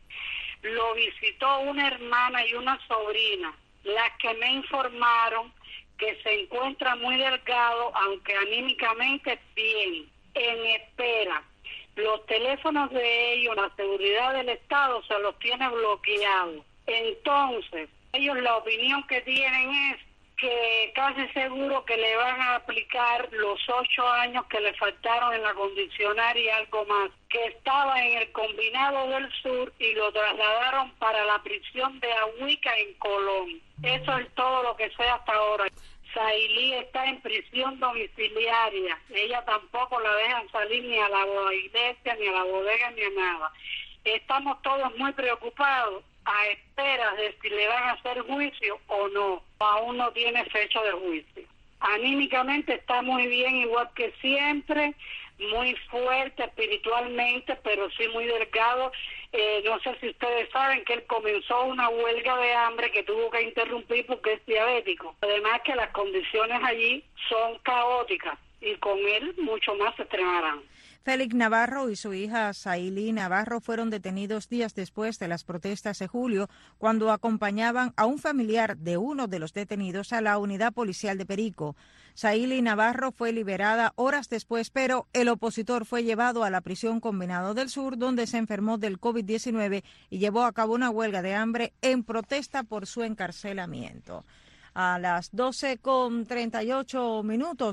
Lo visitó una hermana y una sobrina, las que me informaron que se encuentra muy delgado, aunque anímicamente bien, en espera. Los teléfonos de ellos, la seguridad del Estado se los tiene bloqueados. Entonces, ellos la opinión que tienen es que casi seguro que le van a aplicar los 8 años que le faltaron en la condicional y algo más, que estaba en el Combinado del Sur y lo trasladaron para la prisión de Agüica en Colón. Eso es todo lo que sé hasta ahora. Sailí está en prisión domiciliaria. Ella tampoco la dejan salir ni a la iglesia, ni a la bodega, ni a nada. Estamos todos muy preocupados a espera de si le van a hacer juicio o no. Aún no tiene fecha de juicio. Anímicamente está muy bien, igual que siempre, muy fuerte espiritualmente, pero sí muy delgado. No sé si ustedes saben que él comenzó una huelga de hambre que tuvo que interrumpir porque es diabético. Además que las condiciones allí son caóticas y con él mucho más se extremarán. Félix Navarro y su hija Sailí Navarro fueron detenidos días después de las protestas de julio, cuando acompañaban a un familiar de uno de los detenidos a la unidad policial de Perico. Sailí Navarro fue liberada horas después, pero el opositor fue llevado a la prisión Combinado del Sur, donde se enfermó del COVID-19 y llevó a cabo una huelga de hambre en protesta por su encarcelamiento. A las 12:38,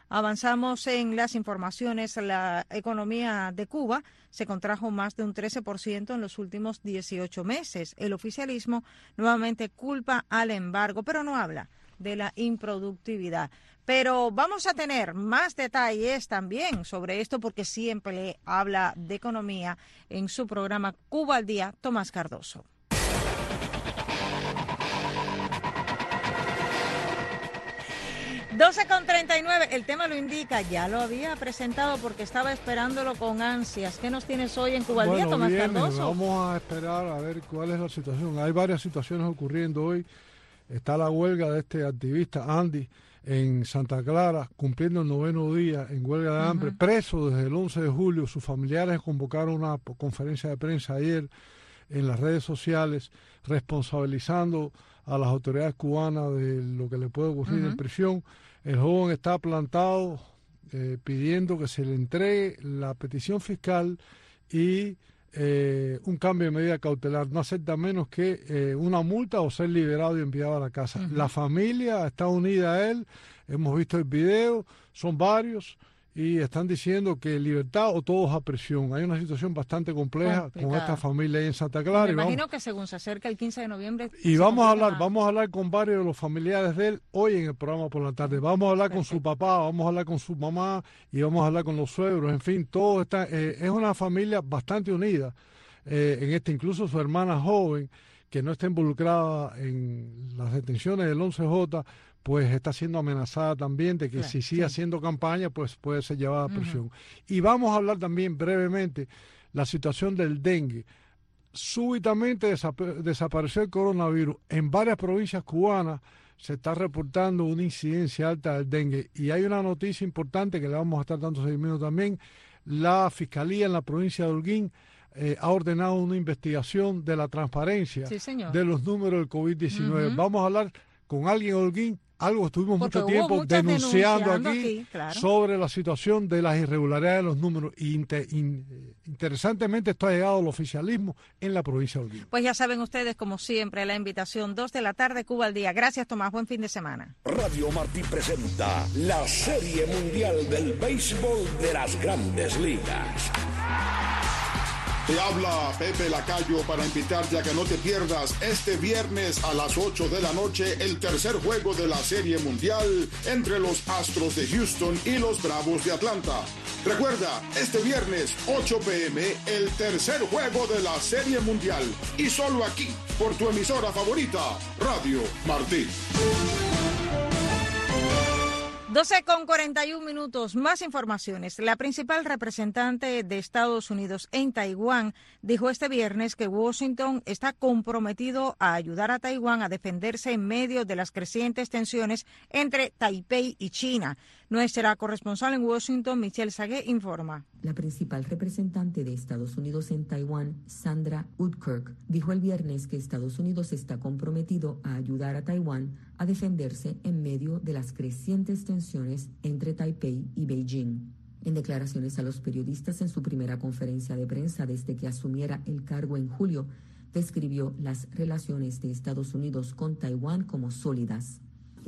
Avanzamos en las informaciones. La economía de Cuba se contrajo más de un 13% en los últimos 18 meses. El oficialismo nuevamente culpa al embargo, pero no habla de la improductividad. Pero vamos a tener más detalles también sobre esto porque siempre habla de economía en su programa Cuba al Día, Tomás Cardoso. $12:39, el tema lo indica, ya lo había presentado porque estaba esperándolo con ansias. ¿Qué nos tienes hoy en Cuba al Día, Tomás Cardoso? Vamos a esperar a ver cuál es la situación. Hay varias situaciones ocurriendo hoy. Está la huelga de este activista Andy en Santa Clara, cumpliendo el 9º día en huelga de hambre, preso desde el 11 de julio. Sus familiares convocaron una conferencia de prensa ayer en las redes sociales, responsabilizando a las autoridades cubanas de lo que le puede ocurrir en prisión. El joven está plantado pidiendo que se le entregue la petición fiscal y un cambio de medida cautelar. No acepta menos que una multa o ser liberado y enviado a la casa. La familia está unida a él, hemos visto el video, son varios, y están diciendo que libertad o todos a prisión. Hay una situación bastante compleja con esta familia ahí en Santa Clara. Me imagino que según se acerca el 15 de noviembre... Y vamos a hablar con varios de los familiares de él hoy en el programa por la tarde. Vamos a hablar con su papá, vamos a hablar con su mamá y vamos a hablar con los suegros. En fin, todo está... es una familia bastante unida incluso su hermana joven, que no está involucrada en las detenciones del 11J, pues está siendo amenazada también de que si sigue haciendo campaña, pues puede ser llevada a prisión. Y vamos a hablar también brevemente la situación del dengue. Súbitamente desapareció el coronavirus. En varias provincias cubanas se está reportando una incidencia alta del dengue. Y hay una noticia importante que le vamos a estar dando seguimiento también. La Fiscalía en la provincia de Holguín ha ordenado una investigación de la transparencia de los números del COVID-19. Vamos a hablar con alguien en Holguín, algo que estuvimos mucho tiempo denunciando aquí sobre la situación de las irregularidades de los números. Interesantemente, esto ha llegado al oficialismo en la provincia de Holguín. Pues ya saben ustedes, como siempre, la invitación 2 de la tarde, Cuba al Día. Gracias, Tomás. Buen fin de semana. Radio Martí presenta la Serie Mundial del Béisbol de las Grandes Ligas. Te habla Pepe Lacayo para invitarte a que no te pierdas este viernes a las 8 de la noche el tercer juego de la Serie Mundial entre los Astros de Houston y los Bravos de Atlanta. Recuerda, este viernes 8 p.m. el tercer juego de la Serie Mundial y solo aquí por tu emisora favorita, Radio Martí. 12:41. Más informaciones. La principal representante de Estados Unidos en Taiwán dijo este viernes que Washington está comprometido a ayudar a Taiwán a defenderse en medio de las crecientes tensiones entre Taipei y China. Nuestra corresponsal en Washington, Michelle Sagué, informa. La principal representante de Estados Unidos en Taiwán, Sandra Woodkirk, dijo el viernes que Estados Unidos está comprometido a ayudar a Taiwán a defenderse en medio de las crecientes tensiones entre Taipei y Beijing. En declaraciones a los periodistas en su primera conferencia de prensa desde que asumiera el cargo en julio, describió las relaciones de Estados Unidos con Taiwán como sólidas.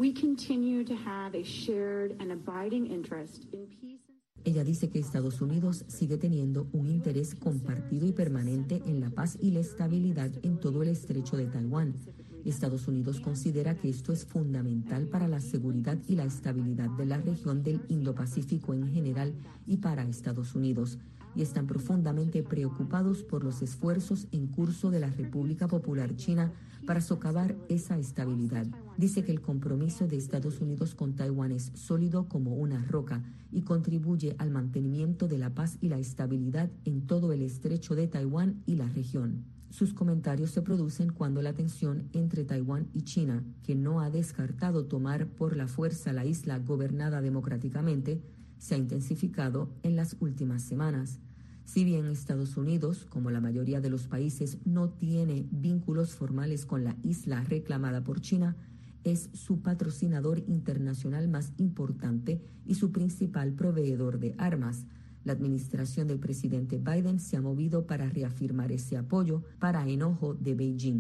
Ella dice que Estados Unidos sigue teniendo un interés compartido y permanente en la paz y la estabilidad en todo el estrecho de Taiwán. Estados Unidos considera que esto es fundamental para la seguridad y la estabilidad de la región del Indo-Pacífico en general y para Estados Unidos, y están profundamente preocupados por los esfuerzos en curso de la República Popular China para socavar esa estabilidad. Dice que el compromiso de Estados Unidos con Taiwán es sólido como una roca y contribuye al mantenimiento de la paz y la estabilidad en todo el estrecho de Taiwán y la región. Sus comentarios se producen cuando la tensión entre Taiwán y China, que no ha descartado tomar por la fuerza la isla gobernada democráticamente, se ha intensificado en las últimas semanas. Si bien Estados Unidos, como la mayoría de los países, no tiene vínculos formales con la isla reclamada por China, es su patrocinador internacional más importante y su principal proveedor de armas. La administración del presidente Biden se ha movido para reafirmar ese apoyo para enojo de Beijing.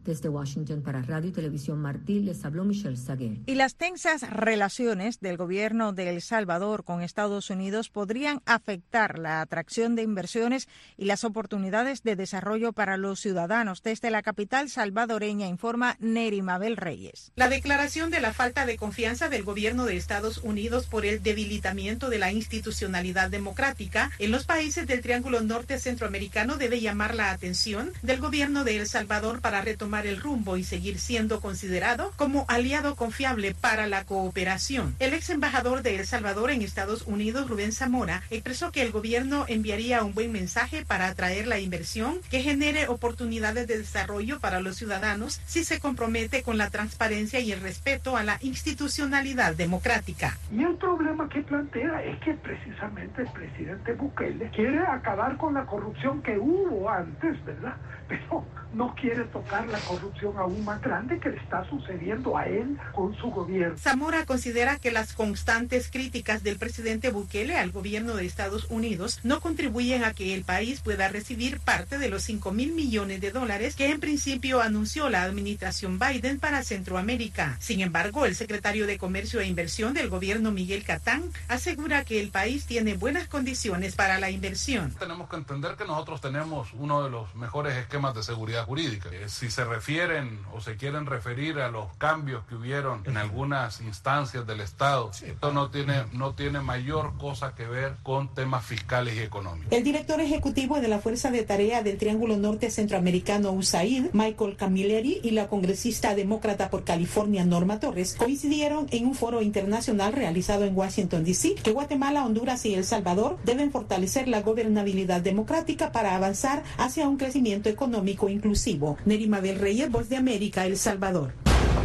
Desde Washington para Radio y Televisión Martí les habló Michelle Saguer. Y las tensas relaciones del gobierno de El Salvador con Estados Unidos podrían afectar la atracción de inversiones y las oportunidades de desarrollo para los ciudadanos. Desde la capital salvadoreña informa Neri Mabel Reyes. La declaración de la falta de confianza del gobierno de Estados Unidos por el debilitamiento de la institucionalidad democrática en los países del Triángulo Norte Centroamericano debe llamar la atención del gobierno de El Salvador para retomar el rumbo y seguir siendo considerado como aliado confiable para la cooperación. El ex embajador de El Salvador en Estados Unidos, Rubén Zamora, expresó que el gobierno enviaría un buen mensaje para atraer la inversión que genere oportunidades de desarrollo para los ciudadanos si se compromete con la transparencia y el respeto a la institucionalidad democrática. Y el problema que plantea es que precisamente el presidente Bukele quiere acabar con la corrupción que hubo antes, ¿verdad? Pero no quiere tocar la corrupción aún más grande que le está sucediendo a él con su gobierno. Zamora considera que las constantes críticas del presidente Bukele al gobierno de Estados Unidos no contribuyen a que el país pueda recibir parte de los $5,000 millones que en principio anunció la administración Biden para Centroamérica. Sin embargo, el secretario de Comercio e Inversión del gobierno, Miguel Catán, asegura que el país tiene buenas condiciones para la inversión. Tenemos que entender que nosotros tenemos uno de los mejores esquemas de seguridad jurídica. Si se refieren o se quieren referir a los cambios que hubieron en algunas instancias del Estado, esto no tiene mayor cosa que ver con temas fiscales y económicos. El director ejecutivo de la Fuerza de Tarea del Triángulo Norte Centroamericano, USAID, Michael Camilleri, y la congresista demócrata por California, Norma Torres, coincidieron en un foro internacional realizado en Washington, D.C., que Guatemala, Honduras y El Salvador deben fortalecer la gobernabilidad democrática para avanzar hacia un crecimiento económico inclusivo. Neri Mabel Reyes, Voz de América, El Salvador.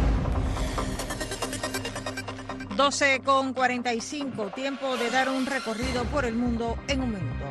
12:45, tiempo de dar un recorrido por el mundo en un minuto.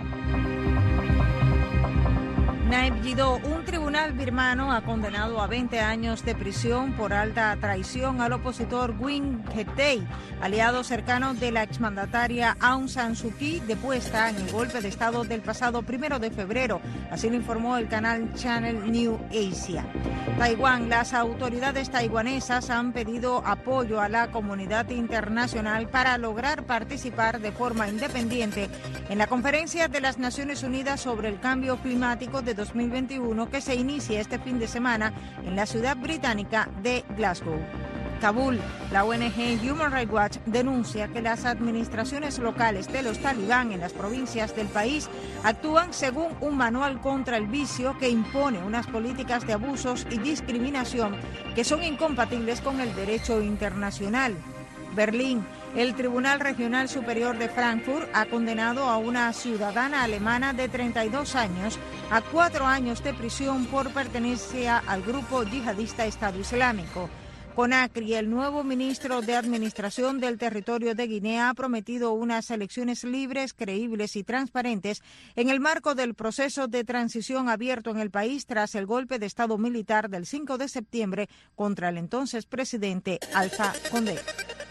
Nayib Guido, un tribunal birmano ha condenado a 20 años de prisión por alta traición al opositor Win Myint, aliado cercano de la exmandataria Aung San Suu Kyi, depuesta en el golpe de Estado del pasado 1 de febrero. Así lo informó el canal Channel New Asia. Taiwán, las autoridades taiwanesas han pedido apoyo a la comunidad internacional para lograr participar de forma independiente en la Conferencia de las Naciones Unidas sobre el Cambio Climático de 2021 que se inicia este fin de semana en la ciudad británica de Glasgow. Kabul, la ONG Human Rights Watch denuncia que las administraciones locales de los talibán en las provincias del país actúan según un manual contra el vicio que impone unas políticas de abusos y discriminación que son incompatibles con el derecho internacional. Berlín, el Tribunal Regional Superior de Frankfurt ha condenado a una ciudadana alemana de 32 años a 4 años de prisión por pertenencia al grupo yihadista Estado Islámico. Conakry, el nuevo ministro de Administración del Territorio de Guinea, ha prometido unas elecciones libres, creíbles y transparentes en el marco del proceso de transición abierto en el país tras el golpe de Estado militar del 5 de septiembre contra el entonces presidente Alpha Condé.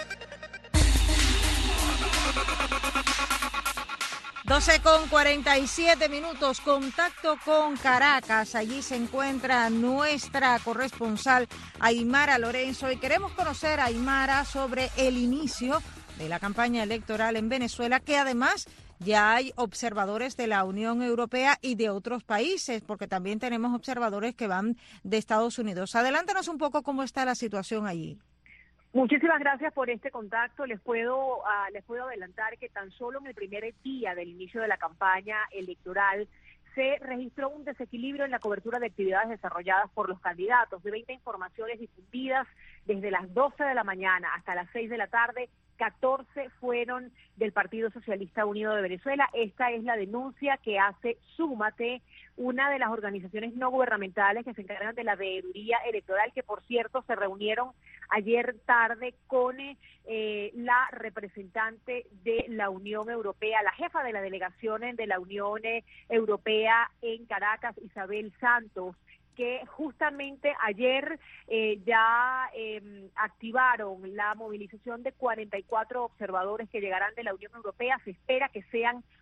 12:47, contacto con Caracas. Allí se encuentra nuestra corresponsal Aymara Lorenzo y queremos conocer, Aymara, sobre el inicio de la campaña electoral en Venezuela, que además ya hay observadores de la Unión Europea y de otros países, porque también tenemos observadores que van de Estados Unidos. Adelántanos un poco cómo está la situación allí. Muchísimas gracias por este contacto. Les puedo adelantar que tan solo en el primer día del inicio de la campaña electoral se registró un desequilibrio en la cobertura de actividades desarrolladas por los candidatos. De 20 informaciones difundidas desde las 12 de la mañana hasta las 6 de la tarde, 14 fueron del Partido Socialista Unido de Venezuela. Esta es la denuncia que hace Súmate, una de las organizaciones no gubernamentales que se encargan de la veeduría electoral, que por cierto se reunieron ayer tarde con la representante de la Unión Europea, la jefa de la delegación de la Unión Europea en Caracas, Isabel Santos, que justamente ayer ya activaron la movilización de 44 observadores que llegarán de la Unión Europea. Se espera que sean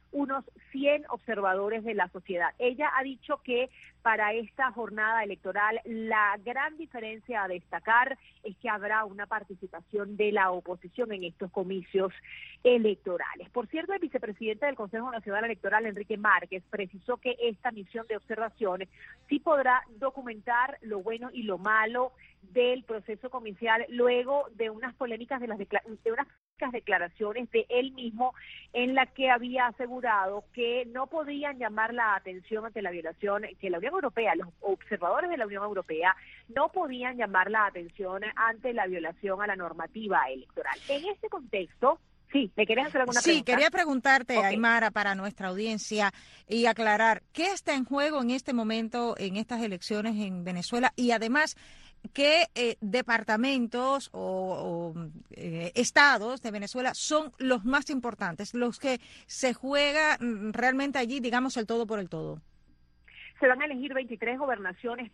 unos 100 observadores de la sociedad. Ella ha dicho que para esta jornada electoral la gran diferencia a destacar es que habrá una participación de la oposición en estos comicios electorales. Por cierto, el vicepresidente del Consejo Nacional Electoral, Enrique Márquez, precisó que esta misión de observación sí podrá documentar lo bueno y lo malo del proceso comercial luego de unas polémicas de unas declaraciones de él mismo en la que había asegurado que no podían llamar la atención ante la violación, que la Unión Europea, los observadores de la Unión Europea no podían llamar la atención ante la violación a la normativa electoral. En este contexto, sí, ¿me querías hacer alguna pregunta? Sí, quería preguntarte, Okay. Aymara, para nuestra audiencia y aclarar, ¿qué está en juego en este momento en estas elecciones en Venezuela? Y además, ¿qué departamentos o estados de Venezuela son los más importantes, los que se juega realmente allí, digamos, el todo por el todo? Se van a elegir 23 gobernaciones,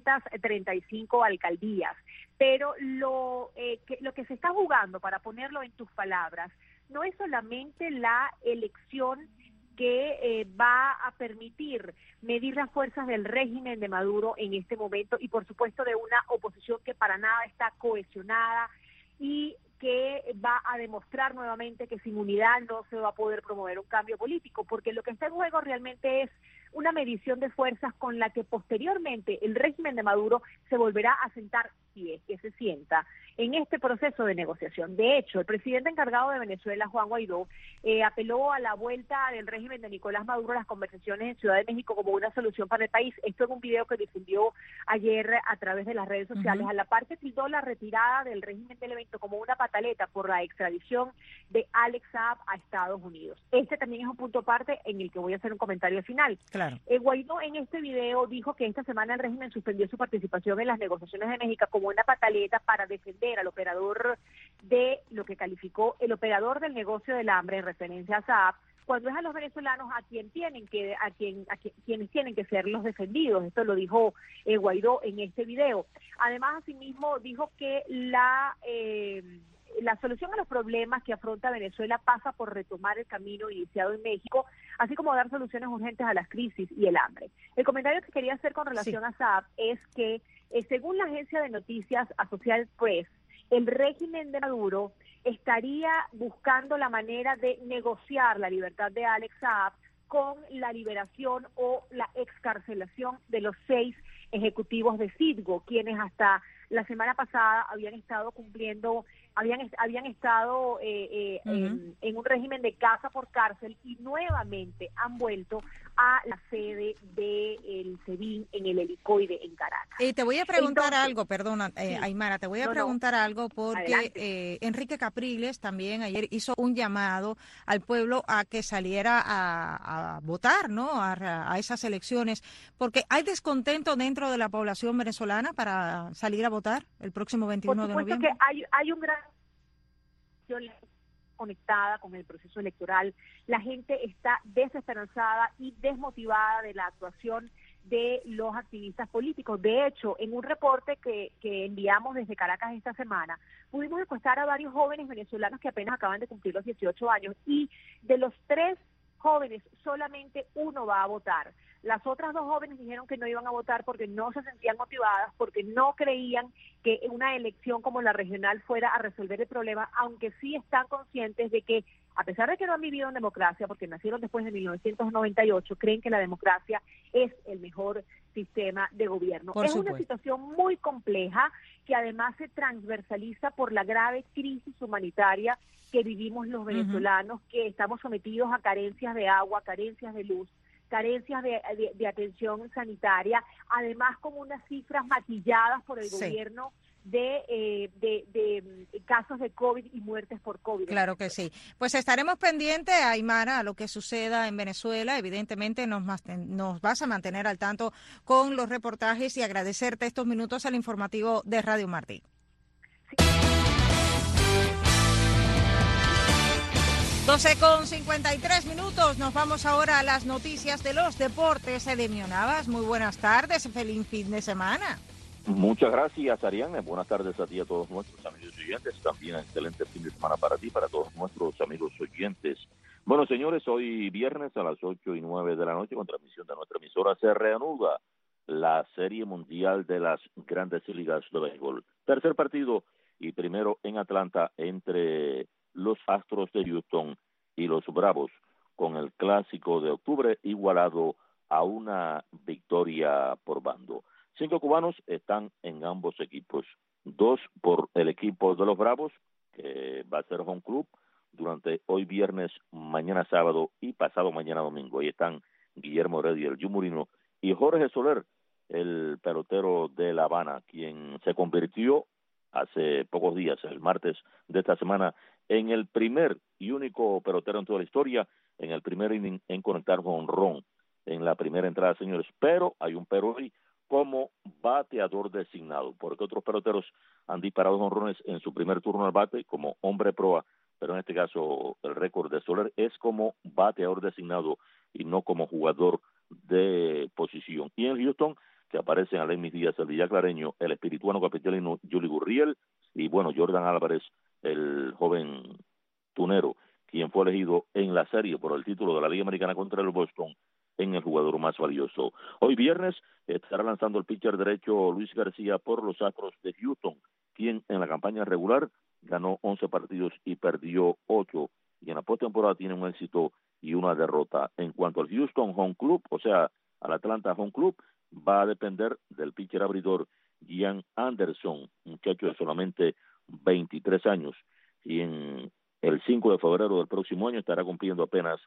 335 alcaldías, pero lo que se está jugando, para ponerlo en tus palabras, no es solamente la elección que va a permitir medir las fuerzas del régimen de Maduro en este momento y por supuesto de una oposición que para nada está cohesionada y que va a demostrar nuevamente que sin unidad no se va a poder promover un cambio político, porque lo que está en juego realmente es una medición de fuerzas con la que posteriormente el régimen de Maduro se volverá a sentar, si es que se sienta, en este proceso de negociación. De hecho, el presidente encargado de Venezuela, Juan Guaidó, apeló a la vuelta del régimen de Nicolás Maduro a las conversaciones en Ciudad de México como una solución para el país. Esto en un video que difundió ayer a través de las redes sociales. A la par que tildó la retirada del régimen del evento como una pataleta por la extradición de Alex Saab a Estados Unidos. Este también es un punto aparte en el que voy a hacer un comentario final. Claro. Guaidó en este video dijo que esta semana el régimen suspendió su participación en las negociaciones de México como una pataleta para defender al operador de lo que calificó el operador del negocio del hambre en referencia a Saab, cuando es a los venezolanos quienes tienen que ser los defendidos. Esto lo dijo Guaidó en este video. Además, asimismo, dijo que la solución a los problemas que afronta Venezuela pasa por retomar el camino iniciado en México, así como dar soluciones urgentes a las crisis y el hambre. El comentario que quería hacer con relación a Saab es que, según la agencia de noticias Associated Press, el régimen de Maduro estaría buscando la manera de negociar la libertad de Alex Saab con la liberación o la excarcelación de los 6 ejecutivos de Citgo, quienes hasta la semana pasada habían estado en un régimen de casa por cárcel y nuevamente han vuelto a la sede del SEBIN en el Helicoide en Caracas. Y te voy a preguntar algo, perdona, Aymara, te voy a preguntar algo porque Enrique Capriles también ayer hizo un llamado al pueblo a que saliera a votar, ¿no? A esas elecciones, porque hay descontento dentro de la población venezolana para salir a votar el próximo 21 de noviembre. Por supuesto que hay un gran conectada con el proceso electoral. La gente está desesperanzada y desmotivada de la actuación de los activistas políticos. De hecho, en un reporte que enviamos desde Caracas esta semana, pudimos encuestar a varios jóvenes venezolanos que apenas acaban de cumplir los 18 años y de los 3 jóvenes solamente uno va a votar. Las otras 2 jóvenes dijeron que no iban a votar porque no se sentían motivadas, porque no creían que una elección como la regional fuera a resolver el problema, aunque sí están conscientes de que, a pesar de que no han vivido en democracia, porque nacieron después de 1998, creen que la democracia es el mejor sistema de gobierno. Es una situación muy compleja que además se transversaliza por la grave crisis humanitaria que vivimos los venezolanos, que estamos sometidos a carencias de agua, carencias de luz, carencias de atención sanitaria, además con unas cifras maquilladas por el gobierno de casos de COVID y muertes por COVID. Claro que sí. Pues estaremos pendientes, Aymara, a lo que suceda en Venezuela. Evidentemente nos vas a mantener al tanto con los reportajes y agradecerte estos minutos al informativo de Radio Martí. Sí. 12:53, nos vamos ahora a las noticias de los deportes. Edemio Navas, muy buenas tardes, feliz fin de semana. Muchas gracias, Ariane. Buenas tardes a ti y a todos nuestros amigos oyentes. También excelente fin de semana para ti, para todos nuestros amigos oyentes. Bueno, señores, hoy viernes a las 8:09 de la noche, con transmisión de nuestra emisora, se reanuda la Serie Mundial de las Grandes Ligas de Béisbol. Tercer partido y primero en Atlanta entre los Astros de Houston y los Bravos, con el Clásico de octubre igualado a una victoria por bando. 5 cubanos están en ambos equipos, 2 por el equipo de los Bravos, que va a ser home club durante hoy viernes, mañana sábado y pasado mañana domingo. Ahí están Guillermo Heredia, el Yumurino, y Jorge Soler, el pelotero de La Habana, quien se convirtió hace pocos días, el martes de esta semana, en el primer y único pelotero en toda la historia, en el primer inning en conectar jonrón en la primera entrada, señores. Pero hay un pero ahí, como bateador designado, porque otros peloteros han disparado jonrones en su primer turno al bate como hombre proa, pero en este caso el récord de Soler es como bateador designado y no como jugador de posición. Y en Houston, que aparecen Alemis Díaz, el villaclareño, el espirituano capitalino Yuli Gurriel, y bueno, Jordan Álvarez, el joven tunero, quien fue elegido en la serie por el título de la Liga Americana contra el Boston en el jugador más valioso. Hoy viernes estará lanzando el pitcher derecho Luis García por los Astros de Houston, quien en la campaña regular ganó 11 partidos y perdió 8, y en la postemporada tiene un éxito y una derrota. En cuanto al Houston Home Club, o sea, al Atlanta Home Club, va a depender del pitcher abridor Ian Anderson, muchacho de solamente 23 años, y en el 5 de febrero del próximo año estará cumpliendo apenas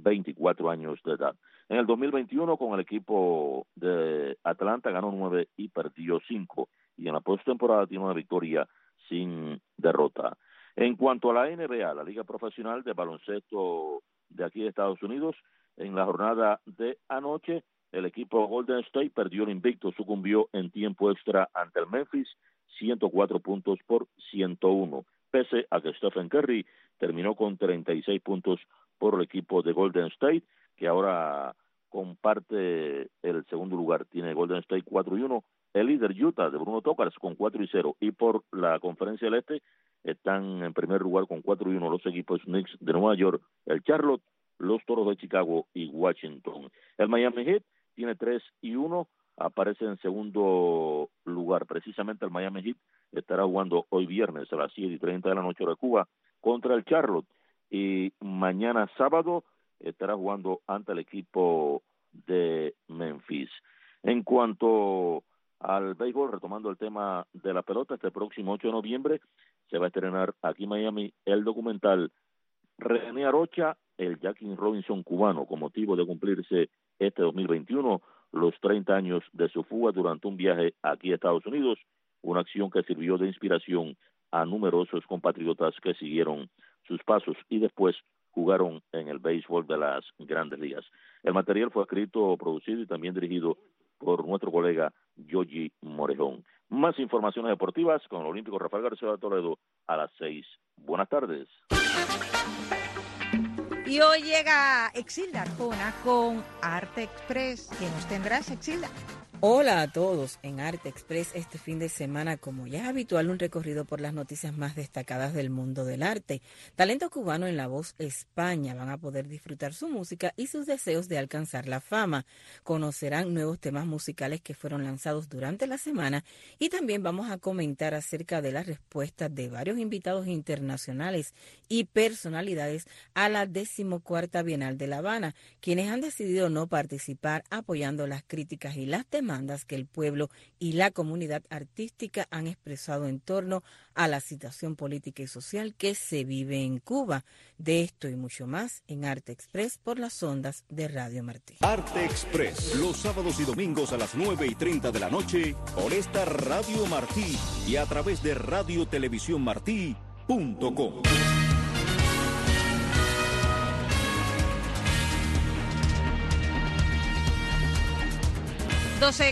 24 años de edad. En el 2021, con el equipo de Atlanta, ganó 9 y perdió 5, y en la postemporada tiene una victoria sin derrota. En cuanto a la NBA, la Liga Profesional de Baloncesto de aquí de Estados Unidos, en la jornada de anoche, el equipo Golden State perdió el invicto, sucumbió en tiempo extra ante el Memphis, 104 puntos por 101, pese a que Stephen Curry terminó con 36 puntos por el equipo de Golden State, que ahora comparte el segundo lugar. Tiene Golden State 4-1, el líder Utah de Bruno Tokars con 4-0, y por la Conferencia del Este están en primer lugar con 4-1 los equipos Knicks de Nueva York, el Charlotte, los Toros de Chicago y Washington. El Miami Heat tiene 3-1, aparece en segundo lugar. Precisamente el Miami Heat estará jugando hoy viernes a las 7:30 de la noche de Cuba contra el Charlotte, y mañana sábado estará jugando ante el equipo de Memphis. En cuanto al béisbol, retomando el tema de la pelota, este próximo 8 de noviembre se va a estrenar aquí en Miami el documental René Arocha, el Jackie Robinson cubano, con motivo de cumplirse este 2021 los 30 años de su fuga durante un viaje aquí a Estados Unidos, una acción que sirvió de inspiración a numerosos compatriotas que siguieron sus pasos y después jugaron en el béisbol de las Grandes Ligas. El material fue escrito, producido y también dirigido por nuestro colega Yogi Morejón. Más informaciones deportivas con el olímpico Rafael García de Toledo a las 6. Buenas tardes. Y hoy llega Exilda Arjona con Arte Express. ¿Qué nos tendrás, Exilda? Hola a todos. En Arte Express este fin de semana, como ya es habitual, un recorrido por las noticias más destacadas del mundo del arte. Talento cubano en La Voz España. Van a poder disfrutar su música y sus deseos de alcanzar la fama. Conocerán nuevos temas musicales que fueron lanzados durante la semana, y también vamos a comentar acerca de las respuestas de varios invitados internacionales y personalidades a la 14ª Bienal de La Habana, quienes han decidido no participar, apoyando las críticas y las demandas que el pueblo y la comunidad artística han expresado en torno a la situación política y social que se vive en Cuba. De esto y mucho más en Arte Express por las ondas de Radio Martí. Arte Express, los sábados y domingos a las 9:30 de la noche por esta Radio Martí y a través de radiotelevisiónmartí.com.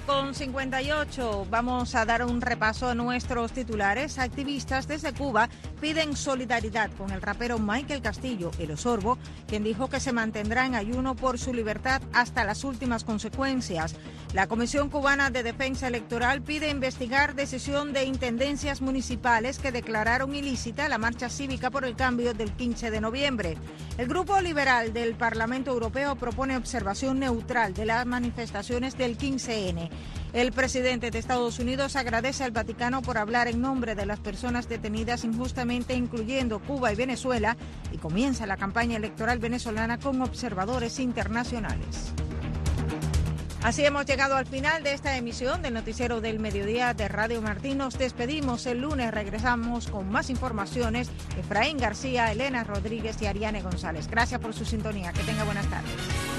12:58. Vamos a dar un repaso a nuestros titulares. Activistas desde Cuba piden solidaridad con el rapero Michael Castillo, el Osorbo, quien dijo que se mantendrá en ayuno por su libertad hasta las últimas consecuencias. La Comisión Cubana de Defensa Electoral pide investigar decisión de intendencias municipales que declararon ilícita la marcha cívica por el cambio del 15 de noviembre. El Grupo Liberal del Parlamento Europeo propone observación neutral de las manifestaciones del 15N. El presidente de Estados Unidos agradece al Vaticano por hablar en nombre de las personas detenidas injustamente, incluyendo Cuba y Venezuela, y comienza la campaña electoral venezolana con observadores internacionales. Así hemos llegado al final de esta emisión del Noticiero del Mediodía de Radio Martí. Nos despedimos. El lunes regresamos con más informaciones. Efraín García, Elena Rodríguez y Ariane González. Gracias por su sintonía. Que tenga buenas tardes.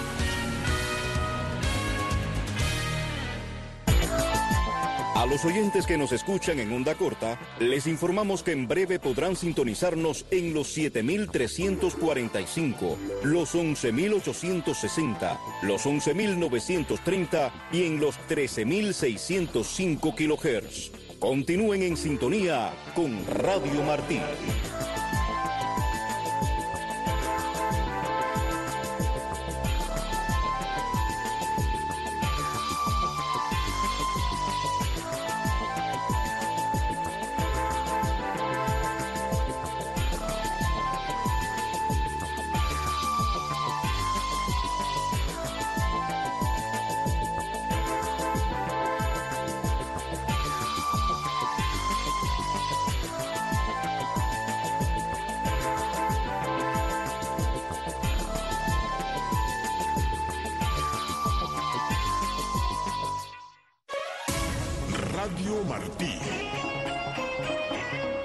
A los oyentes que nos escuchan en onda corta, les informamos que en breve podrán sintonizarnos en los 7.345, los 11.860, los 11.930 y en los 13.605 kHz. Continúen en sintonía con Radio Martí. Radio Martí.